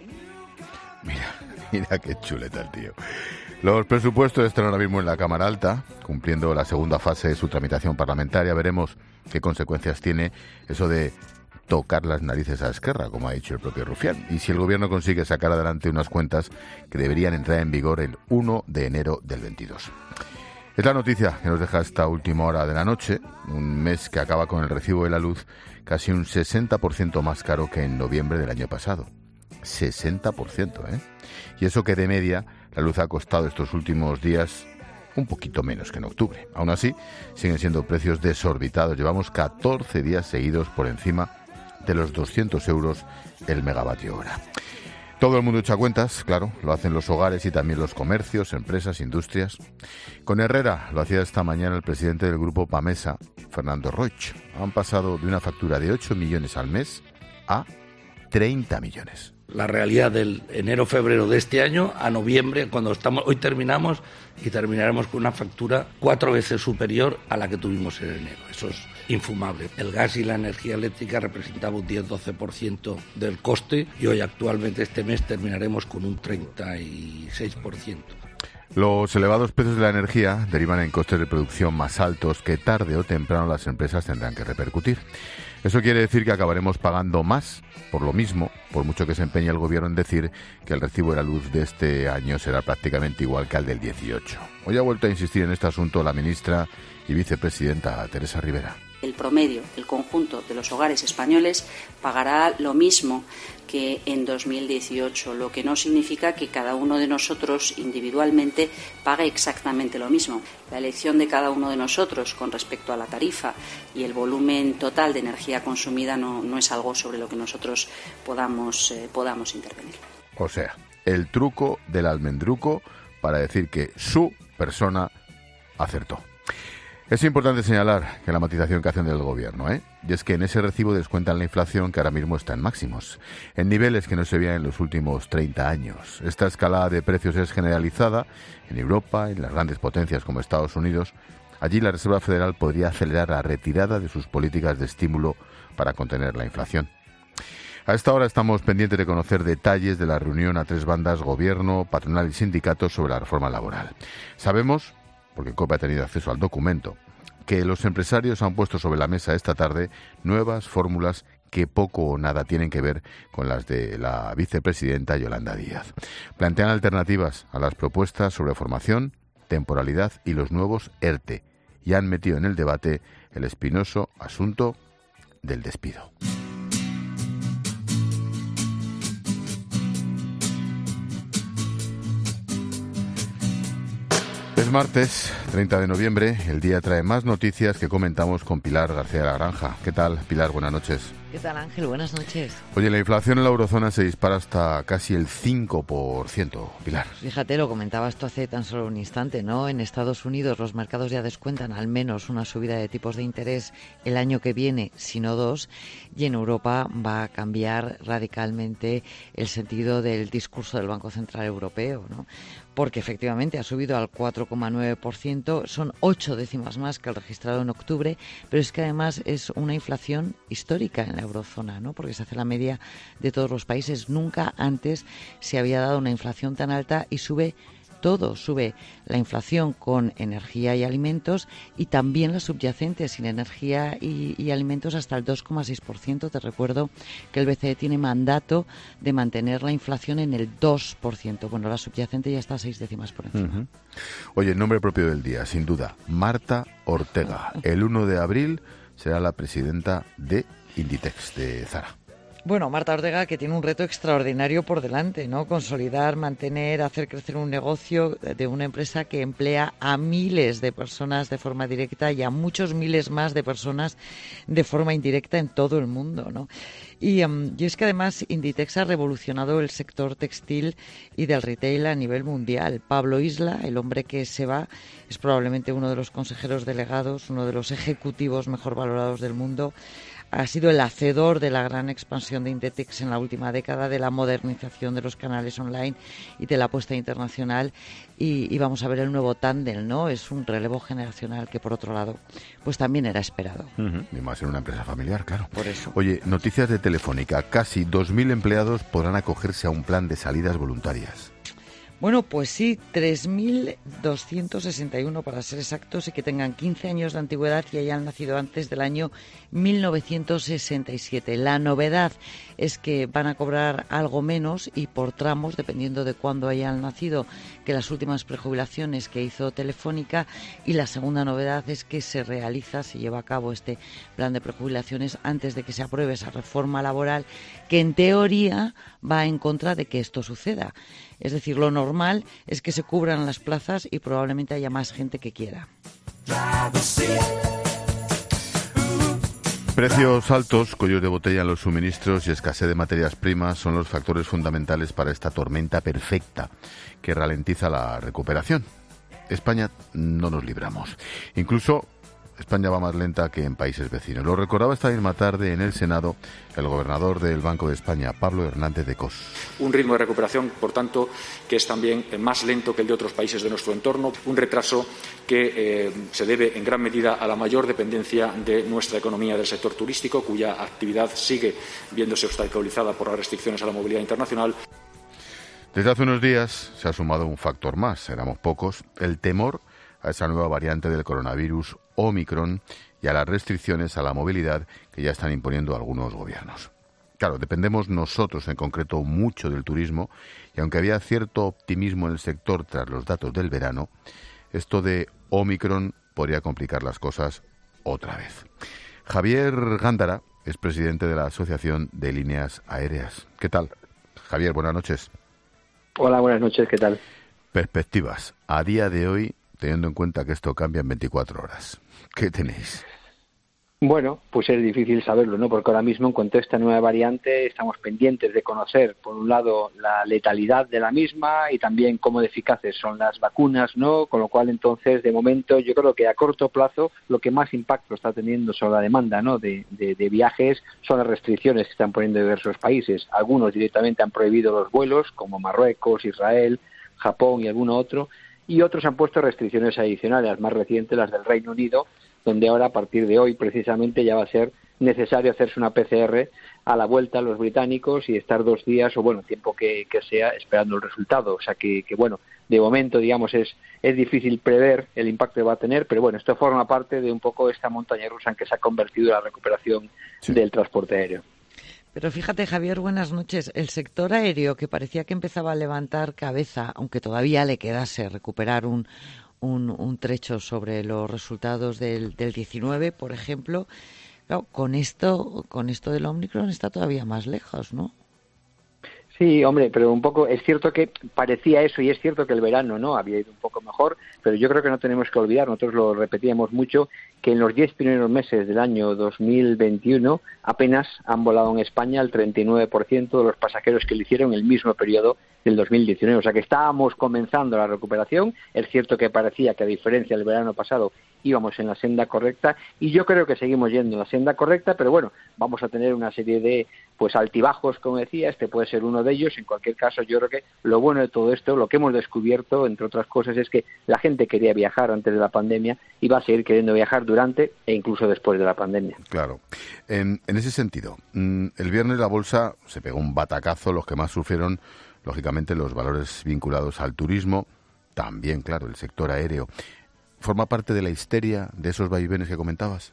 Speaker 1: Mira, mira qué chuleta el tío. Los presupuestos están ahora mismo en la Cámara Alta, cumpliendo la segunda fase de su tramitación parlamentaria. Veremos qué consecuencias tiene eso de tocar las narices a Esquerra, como ha dicho el propio Rufián, y si el gobierno consigue sacar adelante unas cuentas que deberían entrar en vigor el uno de enero del veintidós. Es la noticia que nos deja esta última hora de la noche, un mes que acaba con el recibo de la luz casi un sesenta por ciento más caro que en noviembre del año pasado. sesenta por ciento, ¿eh? Y eso que de media la luz ha costado estos últimos días un poquito menos que en octubre. Aún así, siguen siendo precios desorbitados. Llevamos catorce días seguidos por encima de los doscientos euros el megavatio hora. Todo el mundo echa cuentas, claro, lo hacen los hogares y también los comercios, empresas, industrias. Con Herrera lo hacía esta mañana el presidente del grupo Pamesa, Fernando Roig. Han pasado de una factura de ocho millones al mes a treinta millones.
Speaker 19: La realidad del enero-febrero de este año a noviembre, cuando estamos hoy terminamos y terminaremos con una factura cuatro veces superior a la que tuvimos en enero. Eso es infumable. El gas y la energía eléctrica representaban un diez doce por ciento del coste y hoy actualmente este mes terminaremos con un treinta y seis por ciento.
Speaker 1: Los elevados precios de la energía derivan en costes de producción más altos que tarde o temprano las empresas tendrán que repercutir. Eso quiere decir que acabaremos pagando más por lo mismo, por mucho que se empeñe el gobierno en decir que el recibo de la luz de este año será prácticamente igual que al del dieciocho. Hoy ha vuelto a insistir en este asunto la ministra y vicepresidenta Teresa Rivera.
Speaker 22: El promedio, el conjunto de los hogares españoles pagará lo mismo que en dos mil dieciocho, lo que no significa que cada uno de nosotros individualmente pague exactamente lo mismo. La elección de cada uno de nosotros con respecto a la tarifa y el volumen total de energía consumida no, no es algo sobre lo que nosotros podamos, eh, podamos intervenir.
Speaker 1: O sea, el truco del almendruco para decir que su persona acertó. Es importante señalar que la matización que hacen del gobierno, ¿eh? Y es que en ese recibo descuentan la inflación que ahora mismo está en máximos, en niveles que no se veían en los últimos treinta años. Esta escalada de precios es generalizada en Europa, en las grandes potencias como Estados Unidos. Allí la Reserva Federal podría acelerar la retirada de sus políticas de estímulo para contener la inflación. A esta hora estamos pendientes de conocer detalles de la reunión a tres bandas, gobierno, patronal y sindicatos sobre la reforma laboral. Sabemos, porque COPE ha tenido acceso al documento, que los empresarios han puesto sobre la mesa esta tarde nuevas fórmulas que poco o nada tienen que ver con las de la vicepresidenta Yolanda Díaz. Plantean alternativas a las propuestas sobre formación, temporalidad y los nuevos ERTE, y han metido en el debate el espinoso asunto del despido. Es martes, treinta de noviembre, el día trae más noticias que comentamos con Pilar García de la Granja. ¿Qué tal, Pilar? Buenas noches.
Speaker 23: ¿Qué tal, Ángel? Buenas noches.
Speaker 1: Oye, la inflación en la eurozona se dispara hasta casi el cinco por ciento, Pilar.
Speaker 23: Fíjate, lo comentaba esto hace tan solo un instante, ¿no? En Estados Unidos los mercados ya descuentan al menos una subida de tipos de interés el año que viene, si no dos, y en Europa va a cambiar radicalmente el sentido del discurso del Banco Central Europeo, ¿no? Porque efectivamente ha subido al cuatro coma nueve por ciento, son ocho décimas más que el registrado en octubre, pero es que además es una inflación histórica en la eurozona, ¿no? Porque se hace la media de todos los países. Nunca antes se había dado una inflación tan alta y sube todo, sube la inflación con energía y alimentos y también la subyacente sin energía y, y alimentos hasta el dos coma seis por ciento. Te recuerdo que el B C E tiene mandato de mantener la inflación en el dos por ciento. Bueno, la subyacente ya está a seis décimas por encima.
Speaker 1: Uh-huh. Oye, el nombre propio del día, sin duda, Marta Ortega. El uno de abril será la presidenta de Inditex, de Zara.
Speaker 23: Bueno, Marta Ortega, que tiene un reto extraordinario por delante, ¿no? Consolidar, mantener, hacer crecer un negocio de una empresa que emplea a miles de personas de forma directa y a muchos miles más de personas de forma indirecta en todo el mundo, ¿no? Y, um, y es que además Inditex ha revolucionado el sector textil y del retail a nivel mundial. Pablo Isla, el hombre que se va, es probablemente uno de los consejeros delegados, uno de los ejecutivos mejor valorados del mundo. Ha sido el hacedor de la gran expansión de Inditex en la última década, de la modernización de los canales online y de la apuesta internacional. Y, y vamos a ver el nuevo tándem, ¿no? Es un relevo generacional que, por otro lado, pues también era esperado.
Speaker 1: Uh-huh. Y más en una empresa familiar, claro.
Speaker 23: Por eso.
Speaker 1: Oye, noticias de Telefónica. Casi dos mil empleados podrán acogerse a un plan de salidas voluntarias.
Speaker 23: Bueno, pues sí, tres mil doscientos sesenta y uno para ser exactos y que tengan quince años de antigüedad y hayan nacido antes del año mil novecientos sesenta y siete. La novedad es que van a cobrar algo menos y por tramos, dependiendo de cuándo hayan nacido, que las últimas prejubilaciones que hizo Telefónica. Y la segunda novedad es que se realiza, se lleva a cabo este plan de prejubilaciones antes de que se apruebe esa reforma laboral que en teoría va en contra de que esto suceda. Es decir, lo normal es que se cubran las plazas y probablemente haya más gente que quiera.
Speaker 1: Precios altos, cuellos de botella en los suministros y escasez de materias primas son los factores fundamentales para esta tormenta perfecta que ralentiza la recuperación. España no nos libramos. Incluso España va más lenta que en países vecinos. Lo recordaba esta misma tarde en el Senado el gobernador del Banco de España, Pablo Hernández de Cos.
Speaker 3: Un ritmo de recuperación, por tanto, que es también más lento que el de otros países de nuestro entorno. Un retraso que eh, se debe en gran medida a la mayor dependencia de nuestra economía del sector turístico, cuya actividad sigue viéndose obstaculizada por las restricciones a la movilidad internacional.
Speaker 1: Desde hace unos días se ha sumado un factor más, éramos pocos, el temor a esa nueva variante del coronavirus Omicron y a las restricciones a la movilidad que ya están imponiendo algunos gobiernos. Claro, dependemos nosotros en concreto mucho del turismo y aunque había cierto optimismo en el sector tras los datos del verano, esto de Omicron podría complicar las cosas otra vez. Javier Gándara es presidente de la Asociación de Líneas Aéreas. ¿Qué tal? Javier, buenas noches.
Speaker 5: Hola, buenas noches, ¿qué tal?
Speaker 1: Perspectivas. A día de hoy, teniendo en cuenta que esto cambia en veinticuatro horas, ¿qué tenéis?
Speaker 5: Bueno, pues es difícil saberlo, ¿no? Porque ahora mismo, en cuanto a esta nueva variante, estamos pendientes de conocer, por un lado, la letalidad de la misma y también cómo de eficaces son las vacunas, ¿no? Con lo cual, entonces, de momento, yo creo que a corto plazo, lo que más impacto está teniendo sobre la demanda, ¿no? De, de, de viajes son las restricciones que están poniendo diversos países. Algunos directamente han prohibido los vuelos, como Marruecos, Israel, Japón y alguno otro, y otros han puesto restricciones adicionales, las más recientes, las del Reino Unido, donde ahora, a partir de hoy, precisamente, ya va a ser necesario hacerse una P C R a la vuelta a los británicos y estar dos días, o bueno, tiempo que, que sea, esperando el resultado. O sea que, que, bueno, de momento, digamos, es, es difícil prever el impacto que va a tener, pero bueno, esto forma parte de un poco esta montaña rusa en que se ha convertido la recuperación sí. del transporte aéreo.
Speaker 23: Pero fíjate, Javier, buenas noches. El sector aéreo, que parecía que empezaba a levantar cabeza, aunque todavía le quedase recuperar un, un, un trecho sobre los resultados del, del diecinueve, por ejemplo, claro, con esto, con esto del Omicron está todavía más lejos, ¿no?
Speaker 5: Sí, hombre, pero un poco, es cierto que parecía eso y es cierto que el verano no había ido un poco mejor, pero yo creo que no tenemos que olvidar, nosotros lo repetíamos mucho, que en los diez primeros meses del año dos mil veintiuno apenas han volado en España el treinta y nueve por ciento de los pasajeros que lo hicieron en el mismo periodo del dos mil diecinueve. O sea que estábamos comenzando la recuperación, es cierto que parecía que a diferencia del verano pasado íbamos en la senda correcta y yo creo que seguimos yendo en la senda correcta, pero bueno, vamos a tener una serie de pues altibajos, como decía, este puede ser uno de ellos. En cualquier caso, yo creo que lo bueno de todo esto, lo que hemos descubierto, entre otras cosas, es que la gente quería viajar antes de la pandemia y va a seguir queriendo viajar durante durante e incluso después de la pandemia.
Speaker 1: Claro. En, en ese sentido, el viernes la bolsa se pegó un batacazo, los que más sufrieron, lógicamente, los valores vinculados al turismo, también, claro, el sector aéreo. ¿Forma parte de la histeria de esos vaivenes que comentabas?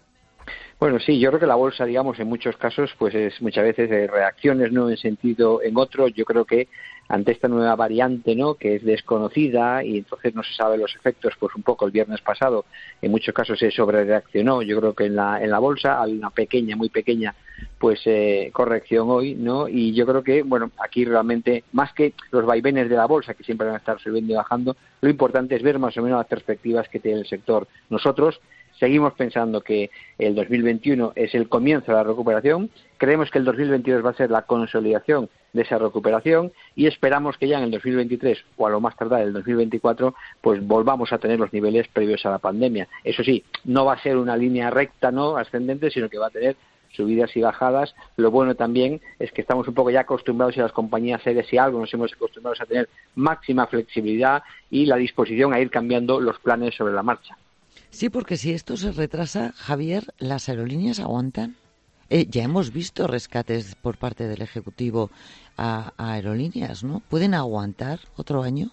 Speaker 5: Bueno, sí, yo creo que la bolsa, digamos, en muchos casos, pues es muchas veces de reacciones, ¿no?, en sentido, en otro. Yo creo que ante esta nueva variante, ¿no?, que es desconocida y entonces no se sabe los efectos, pues un poco el viernes pasado, en muchos casos se sobrereaccionó. Yo creo que en la en la bolsa hay una pequeña, muy pequeña, pues eh, corrección hoy, ¿no? Y yo creo que, bueno, aquí realmente, más que los vaivenes de la bolsa, que siempre van a estar subiendo y bajando, lo importante es ver más o menos las perspectivas que tiene el sector. Nosotros seguimos pensando que el dos mil veintiuno es el comienzo de la recuperación, creemos que el dos mil veintidós va a ser la consolidación de esa recuperación y esperamos que ya en el dos mil veintitrés o a lo más tardar el dos mil veinticuatro pues volvamos a tener los niveles previos a la pandemia. Eso sí, no va a ser una línea recta, no ascendente, sino que va a tener subidas y bajadas. Lo bueno también es que estamos un poco ya acostumbrados y las compañías serias y algo nos hemos acostumbrado a tener máxima flexibilidad y la disposición a ir cambiando los planes sobre la marcha.
Speaker 23: Sí, porque si esto se retrasa, Javier, ¿las aerolíneas aguantan? Eh, ya hemos visto rescates por parte del Ejecutivo a, a aerolíneas, ¿no? ¿Pueden aguantar otro año?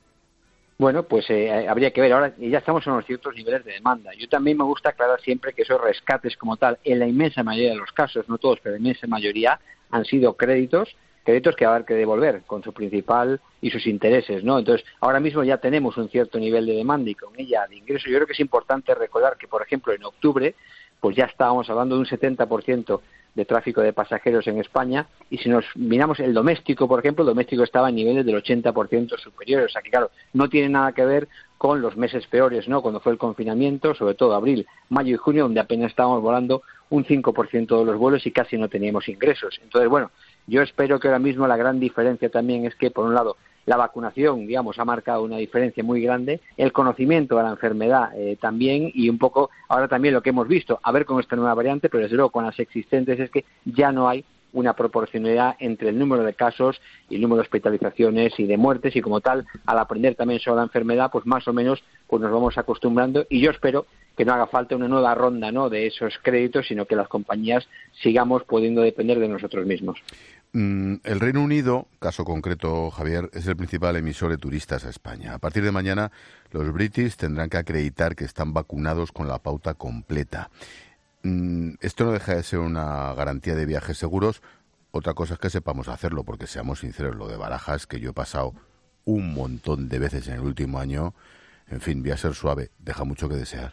Speaker 5: Bueno, pues eh, habría que ver. Ahora ya estamos en unos ciertos niveles de demanda. Yo también me gusta aclarar siempre que esos rescates como tal, en la inmensa mayoría de los casos, no todos, pero en la inmensa mayoría, han sido créditos, créditos que va a haber que devolver con su principal y sus intereses, ¿no? Entonces, ahora mismo ya tenemos un cierto nivel de demanda y con ella de ingreso. Yo creo que es importante recordar que, por ejemplo, en octubre, pues ya estábamos hablando de un setenta por ciento de tráfico de pasajeros en España, y si nos miramos el doméstico, por ejemplo, el doméstico estaba en niveles del ochenta por ciento superiores. O sea que, claro, no tiene nada que ver con los meses peores, ¿no?, cuando fue el confinamiento, sobre todo abril, mayo y junio, donde apenas estábamos volando un cinco por ciento de los vuelos y casi no teníamos ingresos. Entonces, bueno, yo espero que ahora mismo la gran diferencia también es que, por un lado, la vacunación, digamos, ha marcado una diferencia muy grande, el conocimiento de la enfermedad eh, también, y un poco ahora también lo que hemos visto, a ver con esta nueva variante, pero desde luego con las existentes, es que ya no hay una proporcionalidad entre el número de casos y el número de hospitalizaciones y de muertes, y como tal, al aprender también sobre la enfermedad, pues más o menos pues nos vamos acostumbrando, y yo espero que no haga falta una nueva ronda, ¿no?, de esos créditos, sino que las compañías sigamos pudiendo depender de nosotros mismos.
Speaker 1: El Reino Unido, caso concreto, Javier, es el principal emisor de turistas a España. A partir de mañana, los british tendrán que acreditar que están vacunados con la pauta completa. Esto no deja de ser una garantía de viajes seguros. Otra cosa es que sepamos hacerlo, porque seamos sinceros, lo de Barajas, que yo he pasado un montón de veces en el último año, en fin, voy a ser suave, deja mucho que desear.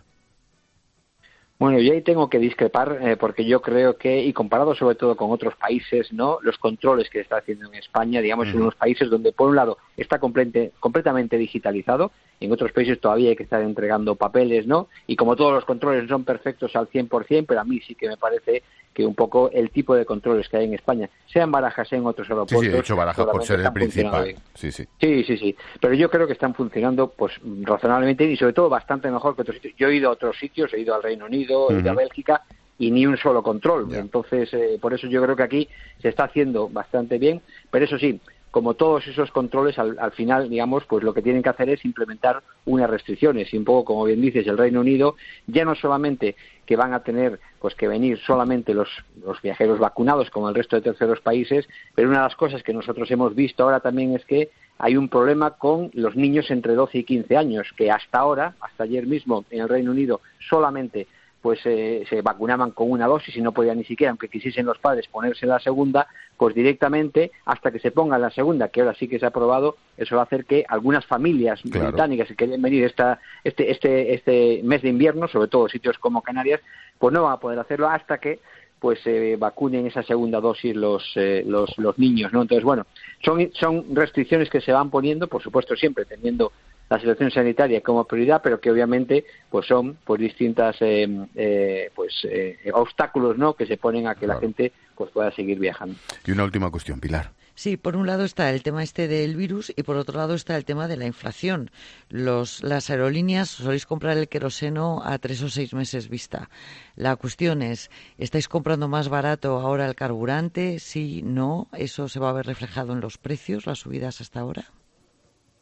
Speaker 5: Bueno, yo ahí tengo que discrepar eh, porque yo creo que, y comparado sobre todo con otros países, ¿no?, los controles que se está haciendo en España, digamos, en unos países donde por un lado está complete, completamente digitalizado, en otros países todavía hay que estar entregando papeles, ¿no? Y como todos los controles no son perfectos al cien por ciento, pero a mí sí que me parece que un poco el tipo de controles que hay en España, sea en Barajas, sea en otros aeropuertos...
Speaker 1: Sí, sí, he hecho Barajas por ser el principal. Sí, sí.
Speaker 5: Sí, sí, sí. Pero yo creo que están funcionando pues razonablemente y sobre todo bastante mejor que otros sitios. Yo he ido a otros sitios, he ido al Reino Unido, he ido a Bélgica y ni un solo control. Yeah. Entonces, eh, por eso yo creo que aquí se está haciendo bastante bien. Pero eso sí, como todos esos controles, al, al final, digamos, pues lo que tienen que hacer es implementar unas restricciones. Y un poco, como bien dices, el Reino Unido ya no solamente que van a tener pues que venir solamente los, los viajeros vacunados como el resto de terceros países, pero una de las cosas que nosotros hemos visto ahora también es que hay un problema con los niños entre doce y quince años, que hasta ahora, hasta ayer mismo en el Reino Unido, solamente pues eh, se vacunaban con una dosis y no podían ni siquiera, aunque quisiesen los padres ponerse la segunda, pues directamente hasta que se pongan la segunda, que ahora sí que se ha aprobado, eso va a hacer que algunas familias claro. británicas que querían venir esta, este, este, este mes de invierno, sobre todo sitios como Canarias, pues no van a poder hacerlo hasta que pues se eh, vacunen esa segunda dosis los, eh, los, los niños, ¿no? Entonces, bueno, son, son restricciones que se van poniendo, por supuesto siempre teniendo la situación sanitaria como prioridad, pero que obviamente pues son pues distintas eh, eh, pues eh, obstáculos, ¿no?, que se ponen a que claro. la gente pues pueda seguir viajando.
Speaker 1: Y una última cuestión, Pilar.
Speaker 23: Sí, por un lado está el tema este del virus y por otro lado está el tema de la inflación. Los, las aerolíneas soléis comprar el queroseno a tres o seis meses vista. La cuestión es, ¿estáis comprando más barato ahora el carburante? Sí, no, ¿eso se va a ver reflejado en los precios, las subidas hasta ahora?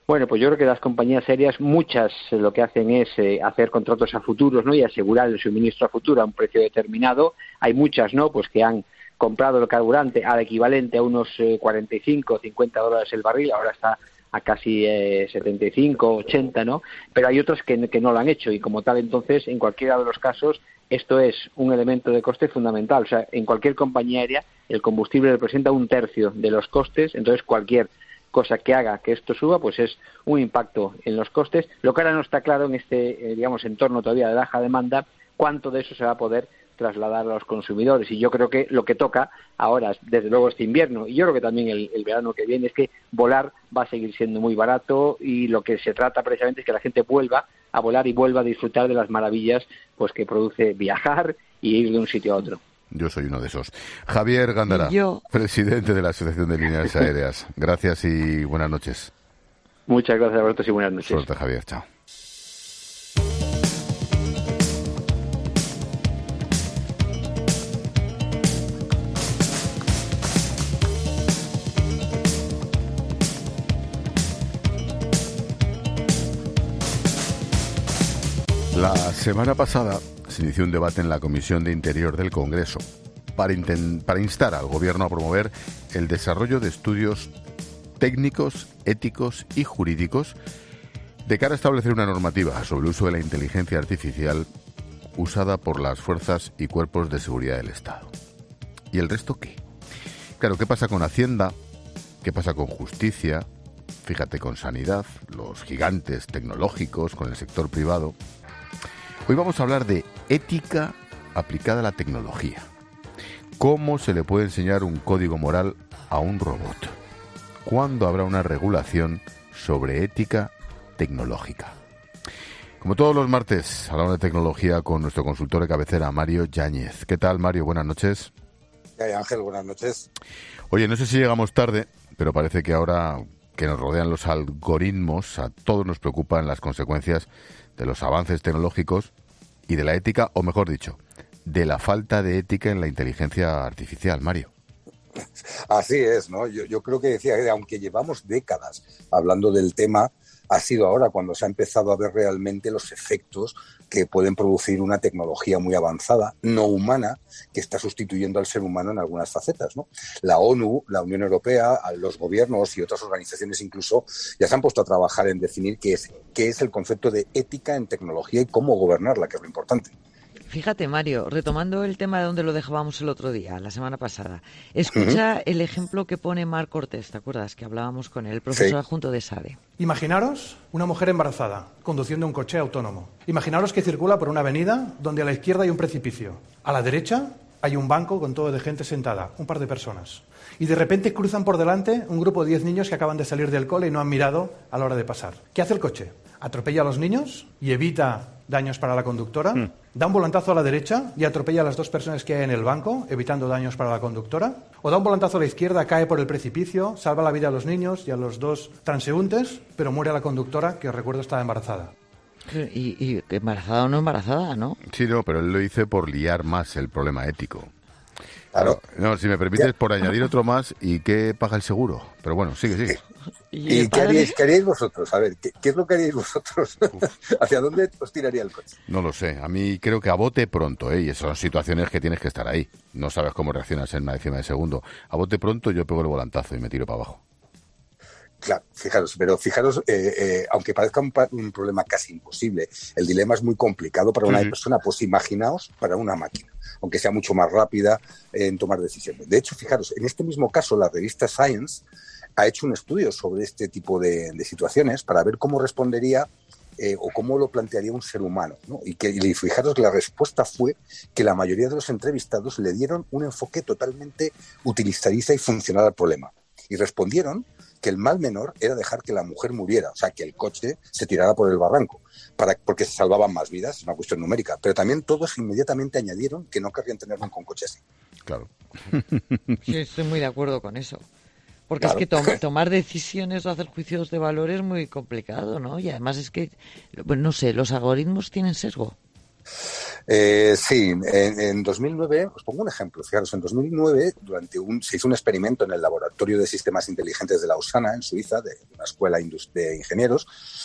Speaker 5: Bueno, pues yo creo que las compañías serias, muchas eh, lo que hacen es eh, hacer contratos a futuros, ¿no? Y asegurar el suministro a futuro a un precio determinado. Hay muchas, ¿no? Pues que han comprado el carburante al equivalente a unos eh, cuarenta y cinco o cincuenta dólares el barril, ahora está a casi eh, setenta y cinco, ochenta, ¿no? Pero hay otros que, que no lo han hecho y como tal, entonces, en cualquiera de los casos, esto es un elemento de coste fundamental. O sea, en cualquier compañía aérea, el combustible representa un tercio de los costes, entonces cualquier cosa que haga que esto suba, pues es un impacto en los costes. Lo que ahora no está claro en este, eh, digamos, entorno todavía de baja demanda, cuánto de eso se va a poder trasladar a los consumidores. Y yo creo que lo que toca ahora, desde luego este invierno, y yo creo que también el, el verano que viene, es que volar va a seguir siendo muy barato y lo que se trata precisamente es que la gente vuelva a volar y vuelva a disfrutar de las maravillas pues que produce viajar y ir de un sitio a otro.
Speaker 1: Yo soy uno de esos. Javier Gándara,
Speaker 23: Yo.
Speaker 1: presidente de la Asociación de Líneas Aéreas. Gracias y buenas noches.
Speaker 5: Muchas gracias a vosotros y buenas noches.
Speaker 1: Suerte, Javier. Chao. La semana pasada se inició un debate en la Comisión de Interior del Congreso para, intent- para instar al Gobierno a promover el desarrollo de estudios técnicos, éticos y jurídicos de cara a establecer una normativa sobre el uso de la inteligencia artificial usada por las fuerzas y cuerpos de seguridad del Estado. ¿Y el resto qué? Claro, ¿qué pasa con Hacienda? ¿Qué pasa con Justicia? Fíjate, con Sanidad, los gigantes tecnológicos, con el sector privado. Hoy vamos a hablar de ética aplicada a la tecnología. ¿Cómo se le puede enseñar un código moral a un robot? ¿Cuándo habrá una regulación sobre ética tecnológica? Como todos los martes, hablamos de tecnología con nuestro consultor de cabecera, Mario Yáñez. ¿Qué tal, Mario? Buenas noches.
Speaker 6: ¿Qué hay, Ángel? Buenas noches.
Speaker 1: Oye, no sé si llegamos tarde, pero parece que ahora que nos rodean los algoritmos, a todos nos preocupan las consecuencias de los avances tecnológicos y de la ética, o mejor dicho, de la falta de ética en la inteligencia artificial, Mario.
Speaker 6: Así es, ¿no? Yo, yo creo que decía que aunque llevamos décadas hablando del tema, ha sido ahora cuando se ha empezado a ver realmente los efectos que pueden producir una tecnología muy avanzada, no humana, que está sustituyendo al ser humano en algunas facetas, ¿no? La ONU, la Unión Europea, los gobiernos y otras organizaciones incluso ya se han puesto a trabajar en definir qué es, qué es el concepto de ética en tecnología y cómo gobernarla, que es lo importante.
Speaker 23: Fíjate, Mario, retomando el tema de donde lo dejábamos el otro día, la semana pasada, escucha uh-huh. el ejemplo que pone Marc Cortés, ¿te acuerdas? Que hablábamos con él, el profesor sí. adjunto de SADE.
Speaker 7: Imaginaros una mujer embarazada conduciendo un coche autónomo. Imaginaros que circula por una avenida donde a la izquierda hay un precipicio. A la derecha hay un banco con todo de gente sentada, un par de personas. Y de repente cruzan por delante un grupo de diez niños que acaban de salir del cole y no han mirado a la hora de pasar. ¿Qué hace el coche? Atropella a los niños y evita daños para la conductora, mm. da un volantazo a la derecha y atropella a las dos personas que hay en el banco, evitando daños para la conductora, o da un volantazo a la izquierda, cae por el precipicio, salva la vida a los niños y a los dos transeúntes, pero muere a la conductora, que recuerdo estaba embarazada.
Speaker 23: Y, y embarazada o no embarazada, ¿no?
Speaker 1: Sí, no, pero él lo dice por liar más el problema ético. Claro. No, si me permites, por añadir otro más, ¿y qué paga el seguro? Pero bueno, sigue, sigue.
Speaker 6: ¿Y, ¿Y qué, haríais, qué haríais vosotros? A ver, ¿qué, qué es lo que haríais vosotros? ¿Hacia dónde os tiraría el coche?
Speaker 1: No lo sé. A mí creo que a bote pronto, ¿eh? Y son situaciones que tienes que estar ahí. No sabes cómo reaccionas en una décima de segundo. A bote pronto yo pego el volantazo y me tiro para abajo.
Speaker 6: Claro, fijaros, pero fijaros, eh, eh, aunque parezca un, un problema casi imposible, el dilema es muy complicado para una sí. persona, pues imaginaos para una máquina, aunque sea mucho más rápida en tomar decisiones. De hecho, fijaros, en este mismo caso, la revista Science ha hecho un estudio sobre este tipo de, de situaciones para ver cómo respondería eh, o cómo lo plantearía un ser humano, ¿no? Y, que, y fijaros que la respuesta fue que la mayoría de los entrevistados le dieron un enfoque totalmente utilitariista y funcional al problema. Y respondieron que el mal menor era dejar que la mujer muriera, o sea, que el coche se tirara por el barranco, para, porque se salvaban más vidas, es una cuestión numérica. Pero también todos inmediatamente añadieron que no querrían tener nunca un coche así.
Speaker 1: Claro.
Speaker 23: Sí, estoy muy de acuerdo con eso. Porque claro. es que to- tomar decisiones o hacer juicios de valor es muy complicado, ¿no? Y además es que, bueno, no sé, los algoritmos tienen sesgo.
Speaker 6: Eh, sí, en, en dos mil nueve, os pongo un ejemplo, fijaros, en dos mil nueve durante un, se hizo un experimento en el Laboratorio de Sistemas Inteligentes de Lausana, en Suiza, de una escuela de ingenieros,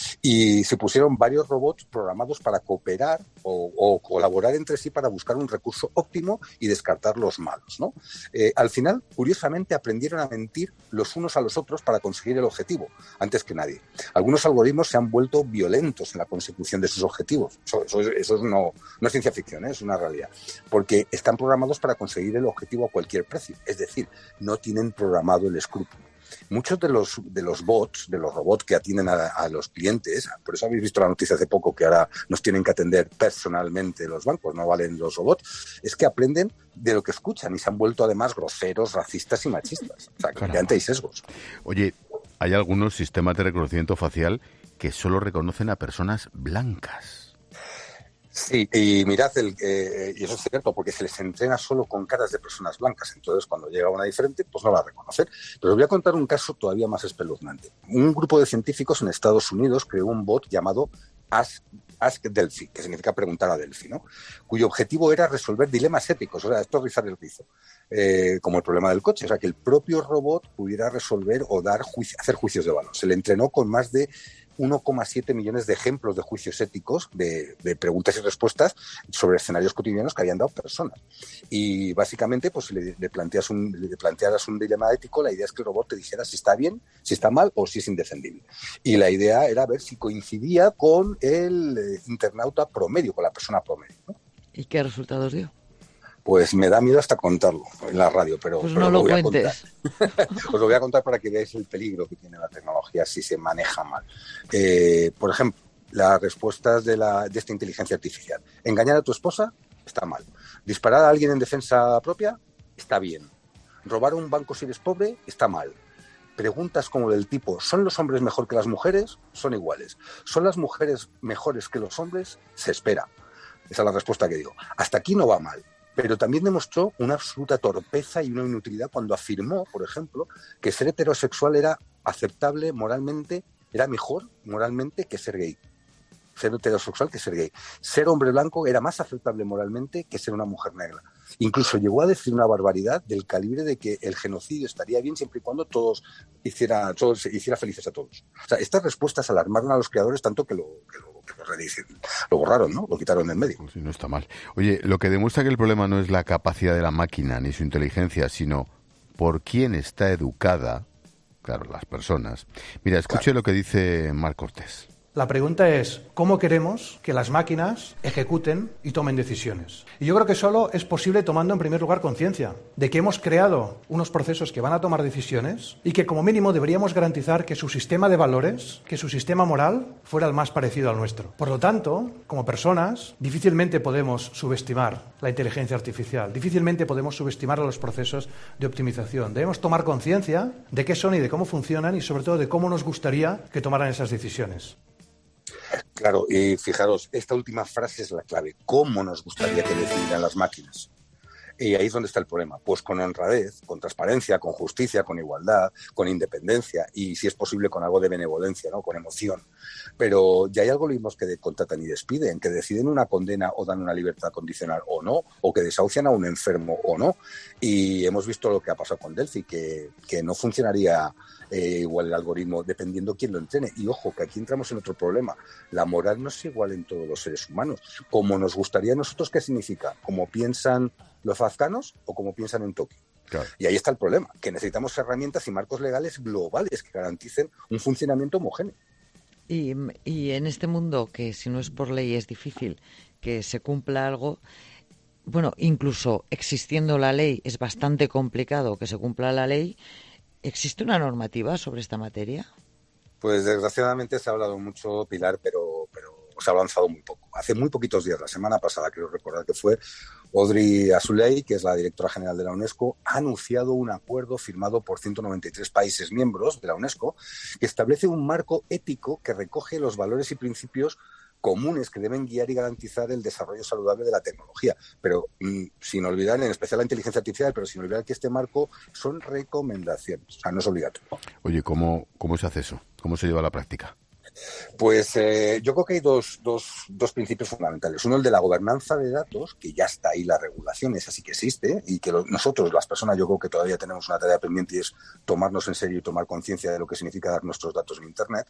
Speaker 6: y se pusieron varios robots programados para cooperar o, o colaborar entre sí para buscar un recurso óptimo y descartar los malos, ¿no? Eh, al final, curiosamente, aprendieron a mentir los unos a los otros para conseguir el objetivo, antes que nadie. Algunos algoritmos se han vuelto violentos en la consecución de sus objetivos. Eso, eso, eso no, no es ciencia ficción, ¿eh? Es una realidad, porque están programados para conseguir el objetivo a cualquier precio, es decir, no tienen programado el escrúpulo. Muchos de los de los bots, de los robots que atienden a, a los clientes, por eso habéis visto la noticia hace poco que ahora nos tienen que atender personalmente los bancos, no valen los robots, es que aprenden de lo que escuchan y se han vuelto además groseros, racistas y machistas. O sea, claramente hay sesgos.
Speaker 1: Oye, hay algunos sistemas de reconocimiento facial que solo reconocen a personas blancas.
Speaker 6: Sí, y mirad, el, eh, y eso es cierto, porque se les entrena solo con caras de personas blancas, entonces cuando llega una diferente, pues no la va a reconocer. Pero os voy a contar un caso todavía más espeluznante. Un grupo de científicos en Estados Unidos creó un bot llamado Ask, Ask Delphi, que significa preguntar a Delphi, ¿no? Cuyo objetivo era resolver dilemas éticos, o sea, esto es rizar el rizo, eh, como el problema del coche, o sea, que el propio robot pudiera resolver o dar juicio, hacer juicios de valor. Se le entrenó con más de uno coma siete millones de ejemplos de juicios éticos, de, de preguntas y respuestas sobre escenarios cotidianos que habían dado personas. Y básicamente, pues si le, le, planteas un, le plantearas un dilema ético, la idea es que el robot te dijera si está bien, si está mal o si es indefendible. Y la idea era ver si coincidía con el eh, internauta promedio, con la persona promedio, ¿no?
Speaker 23: ¿Y qué resultados dio?
Speaker 6: Pues me da miedo hasta contarlo en la radio, pero,
Speaker 23: pues
Speaker 6: pero
Speaker 23: no lo,
Speaker 6: lo voy
Speaker 23: cuentes.
Speaker 6: A contar. Os lo voy a contar para que veáis el peligro que tiene la tecnología si se maneja mal. Eh, por ejemplo, las respuestas de, la, de esta inteligencia artificial. Engañar a tu esposa está mal. Disparar a alguien en defensa propia está bien. Robar un banco si eres pobre está mal. Preguntas como del tipo, ¿son los hombres mejor que las mujeres? Son iguales. ¿Son las mujeres mejores que los hombres? Se espera. Esa es la respuesta que digo. Hasta aquí no va mal. Pero también demostró una absoluta torpeza y una inutilidad cuando afirmó, por ejemplo, que ser heterosexual era aceptable moralmente, era mejor moralmente que ser gay. Ser heterosexual que ser gay. Ser hombre blanco era más aceptable moralmente que ser una mujer negra. Incluso llegó a decir una barbaridad del calibre de que el genocidio estaría bien siempre y cuando todos hiciera, todos hiciera felices a todos. O sea, estas respuestas alarmaron a los creadores tanto que lo, que lo, que lo, redicen, lo borraron, ¿no? Lo quitaron del medio.
Speaker 1: Sí, no está mal. Oye, lo que demuestra que el problema no es la capacidad de la máquina ni su inteligencia, sino por quién está educada, claro, las personas. Mira, escuche claro. Lo que dice Marc Cortés.
Speaker 7: La pregunta es, ¿cómo queremos que las máquinas ejecuten y tomen decisiones? Y yo creo que solo es posible tomando en primer lugar conciencia de que hemos creado unos procesos que van a tomar decisiones y que como mínimo deberíamos garantizar que su sistema de valores, que su sistema moral fuera el más parecido al nuestro. Por lo tanto, como personas, difícilmente podemos subestimar la inteligencia artificial, difícilmente podemos subestimar a los procesos de optimización. Debemos tomar conciencia de qué son y de cómo funcionan y sobre todo de cómo nos gustaría que tomaran esas decisiones.
Speaker 6: Claro, y fijaros, esta última frase es la clave. ¿Cómo nos gustaría que decidieran las máquinas? Y ahí es donde está el problema. Pues con honradez, con transparencia, con justicia, con igualdad, con independencia y, si es posible, con algo de benevolencia, ¿no? Con emoción. Pero ya hay algoritmos que contratan y despiden, que deciden una condena o dan una libertad condicional o no, o que desahucian a un enfermo o no. Y hemos visto lo que ha pasado con Delphi, que, que no funcionaría eh, igual el algoritmo dependiendo quién lo entrene. Y ojo, que aquí entramos en otro problema. La moral no es igual en todos los seres humanos. Como nos gustaría a nosotros, ¿qué significa? ¿Cómo piensan los afganos o como piensan en Tokio? Claro. Y ahí está el problema, que necesitamos herramientas y marcos legales globales que garanticen un funcionamiento homogéneo.
Speaker 23: Y, y en este mundo que si no es por ley es difícil que se cumpla algo, bueno, incluso existiendo la ley es bastante complicado que se cumpla la ley. ¿Existe una normativa sobre esta materia?
Speaker 6: Pues desgraciadamente se ha hablado mucho, Pilar, pero, pero se ha avanzado muy poco. Hace muy poquitos días, la semana pasada, creo recordar que fue, Audrey Azoulay, que es la directora general de la UNESCO, ha anunciado un acuerdo firmado por ciento noventa y tres países miembros de la UNESCO que establece un marco ético que recoge los valores y principios comunes que deben guiar y garantizar el desarrollo saludable de la tecnología. Pero mmm, sin olvidar, en especial la inteligencia artificial, pero sin olvidar que este marco son recomendaciones, o sea, no es obligatorio.
Speaker 1: Oye, ¿cómo, cómo se hace eso? ¿Cómo se lleva a la práctica?
Speaker 6: Pues eh, yo creo que hay dos, dos, dos principios fundamentales. Uno, el de la gobernanza de datos, que ya está ahí la regulación, esa sí que existe, y que lo, nosotros, las personas, yo creo que todavía tenemos una tarea pendiente y es tomarnos en serio y tomar conciencia de lo que significa dar nuestros datos en Internet.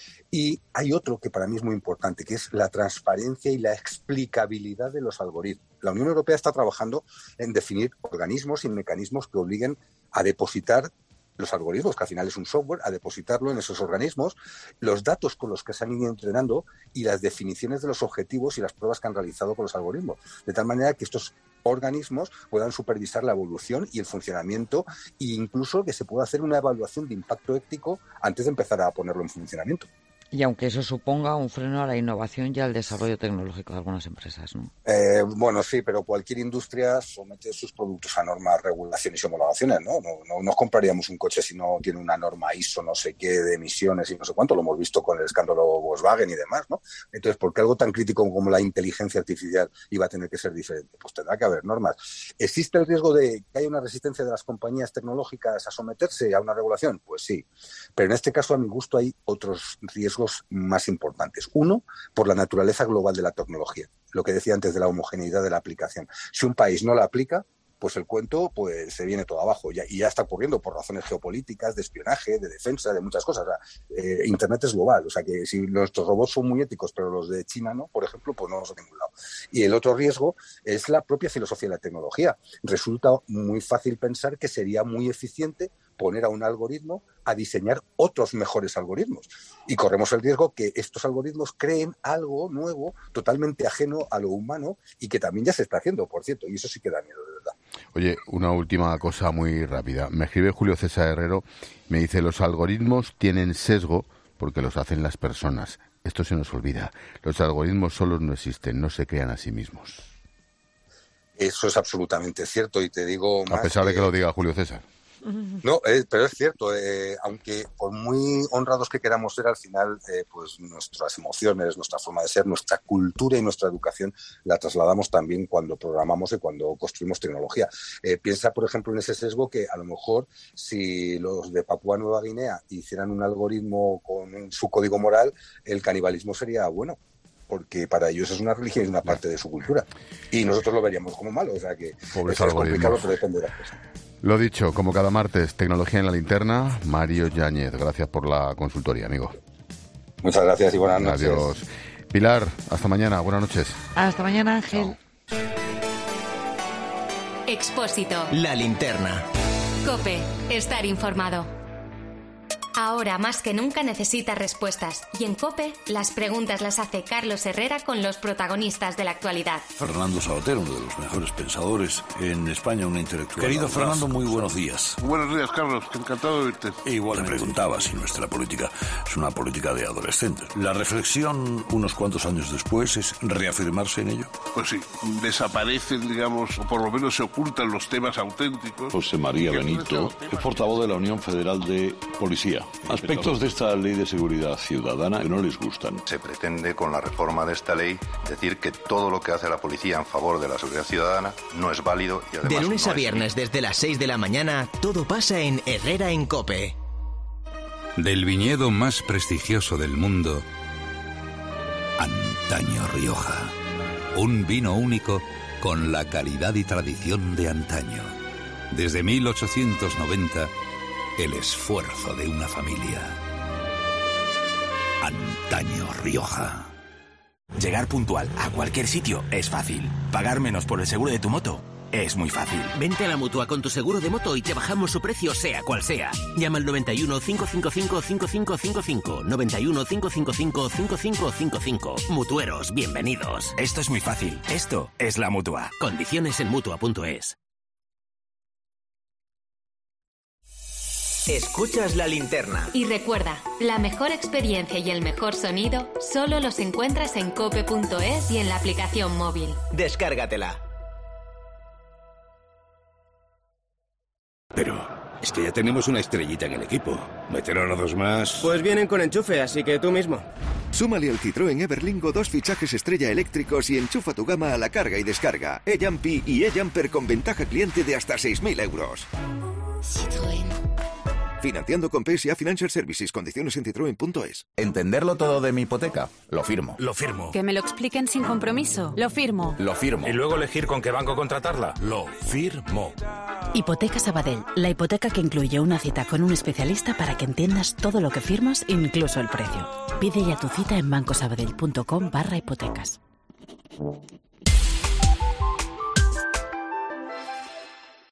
Speaker 6: Y hay otro que para mí es muy importante, que es la transparencia y la explicabilidad de los algoritmos. La Unión Europea está trabajando en definir organismos y mecanismos que obliguen a depositar los algoritmos, que al final es un software, a depositarlo en esos organismos, los datos con los que se han ido entrenando y las definiciones de los objetivos y las pruebas que han realizado con los algoritmos. De tal manera que estos organismos puedan supervisar la evolución y el funcionamiento e incluso que se pueda hacer una evaluación de impacto ético antes de empezar a ponerlo en funcionamiento.
Speaker 23: Y aunque eso suponga un freno a la innovación y al desarrollo tecnológico de algunas empresas, ¿no?
Speaker 6: Eh, bueno, sí, pero cualquier industria somete sus productos a normas, regulaciones y homologaciones, ¿no? No, no, no compraríamos un coche si no tiene una norma I S O, no sé qué, de emisiones y no sé cuánto. Lo hemos visto con el escándalo Volkswagen y demás, ¿no? Entonces, ¿por qué algo tan crítico como la inteligencia artificial iba a tener que ser diferente? Pues tendrá que haber normas. ¿Existe el riesgo de que haya una resistencia de las compañías tecnológicas a someterse a una regulación? Pues sí. Pero en este caso, a mi gusto, hay otros riesgos más importantes. Uno, por la naturaleza global de la tecnología. Lo que decía antes de la homogeneidad de la aplicación. Si un país no la aplica, pues el cuento pues se viene todo abajo. Ya, y ya está ocurriendo por razones geopolíticas, de espionaje, de defensa, de muchas cosas. O sea, eh, Internet es global. O sea, que si nuestros robots son muy éticos, pero los de China no, por ejemplo, pues no vamos a ningún lado. Y el otro riesgo es la propia filosofía de la tecnología. Resulta muy fácil pensar que sería muy eficiente poner a un algoritmo a diseñar otros mejores algoritmos. Y corremos el riesgo que estos algoritmos creen algo nuevo, totalmente ajeno a lo humano y que también ya se está haciendo, por cierto, y eso sí que da miedo, de verdad.
Speaker 1: Oye, una última cosa muy rápida. Me escribe Julio César Herrero, me dice, los algoritmos tienen sesgo porque los hacen las personas. Esto se nos olvida. Los algoritmos solos no existen, no se crean a sí mismos.
Speaker 6: Eso es absolutamente cierto y te digo más...
Speaker 1: A pesar de que lo diga Julio César.
Speaker 6: No, eh, pero es cierto, eh, aunque por muy honrados que queramos ser, al final, eh, pues nuestras emociones, nuestra forma de ser, nuestra cultura y nuestra educación la trasladamos también cuando programamos y cuando construimos tecnología. Eh, piensa, por ejemplo, en ese sesgo que a lo mejor si los de Papúa Nueva Guinea hicieran un algoritmo con su código moral, el canibalismo sería bueno, porque para ellos es una religión y una parte de su cultura. Y nosotros lo veríamos como malo, o sea que
Speaker 1: Pobres
Speaker 6: eso es complicado, pero depende de las cosas.
Speaker 1: Lo dicho, como cada martes, Tecnología en la Linterna, Mario Yáñez. Gracias por la consultoría, amigo.
Speaker 6: Muchas gracias y buenas noches.
Speaker 1: Adiós. Pilar, hasta mañana. Buenas noches.
Speaker 23: Hasta mañana, Ángel.
Speaker 1: Chao.
Speaker 4: Expósito.
Speaker 11: La Linterna.
Speaker 4: COPE. Estar informado. Ahora más que nunca necesita respuestas. Y en COPE, las preguntas las hace Carlos Herrera con los protagonistas de la actualidad.
Speaker 8: Fernando Sabater, uno de los mejores pensadores en España, un intelectual. Querido Fernando, muy buenos días.
Speaker 9: Buenos días, Carlos. Encantado de verte.
Speaker 8: E igual me preguntaba si nuestra política es una política de adolescentes. La reflexión, unos cuantos años después, es reafirmarse en ello.
Speaker 9: Pues sí, desaparecen, digamos, o por lo menos se ocultan los temas auténticos.
Speaker 8: José María Benito es portavoz de la Unión Federal de Policía. Aspectos de esta ley de seguridad ciudadana que no les gustan.
Speaker 10: Se pretende, con la reforma de esta ley, decir que todo lo que hace la policía en favor de la seguridad ciudadana no es válido y además...
Speaker 11: De lunes
Speaker 10: no
Speaker 11: a viernes, desde las seis de la mañana, todo pasa en Herrera en COPE.
Speaker 24: Del viñedo más prestigioso del mundo, Antaño Rioja. Un vino único con la calidad y tradición de antaño. Desde mil ochocientos noventa... el esfuerzo de una familia. Antaño Rioja.
Speaker 25: Llegar puntual a cualquier sitio es fácil. Pagar menos por el seguro de tu moto es muy fácil.
Speaker 26: Vente a la Mutua con tu seguro de moto y te bajamos su precio sea cual sea. Llama al noventa y uno, cinco cinco cinco, cinco cinco cinco cinco. noventa y uno, cinco cinco cinco, cinco cinco cinco cinco. Mutueros, bienvenidos.
Speaker 25: Esto es muy fácil. Esto es la Mutua.
Speaker 26: Condiciones en Mutua punto es.
Speaker 11: Escuchas La Linterna.
Speaker 4: Y recuerda, la mejor experiencia y el mejor sonido solo los encuentras en cope punto es y en la aplicación móvil.
Speaker 11: Descárgatela.
Speaker 27: Pero es que ya tenemos una estrellita en el equipo. ¿Meterán a dos más?
Speaker 28: Pues vienen con enchufe, así que tú mismo.
Speaker 29: Súmale al Citroën Everlingo dos fichajes estrella eléctricos y enchufa tu gama a la carga y descarga. E-Jumpy y E-Jumper con ventaja cliente de hasta seis mil euros.
Speaker 30: Citroën.
Speaker 29: Financiando con P S A Financial Services. Condiciones en citroen punto es.
Speaker 12: ¿Entenderlo todo de mi hipoteca? Lo firmo.
Speaker 13: Lo firmo.
Speaker 14: ¿Que me lo expliquen sin compromiso? Lo firmo.
Speaker 12: Lo firmo.
Speaker 13: ¿Y luego elegir con qué banco contratarla? Lo firmo.
Speaker 15: Hipoteca Sabadell, la hipoteca que incluye una cita con un especialista para que entiendas todo lo que firmas, incluso el precio. Pide ya tu cita en bancosabadell punto com barra hipotecas.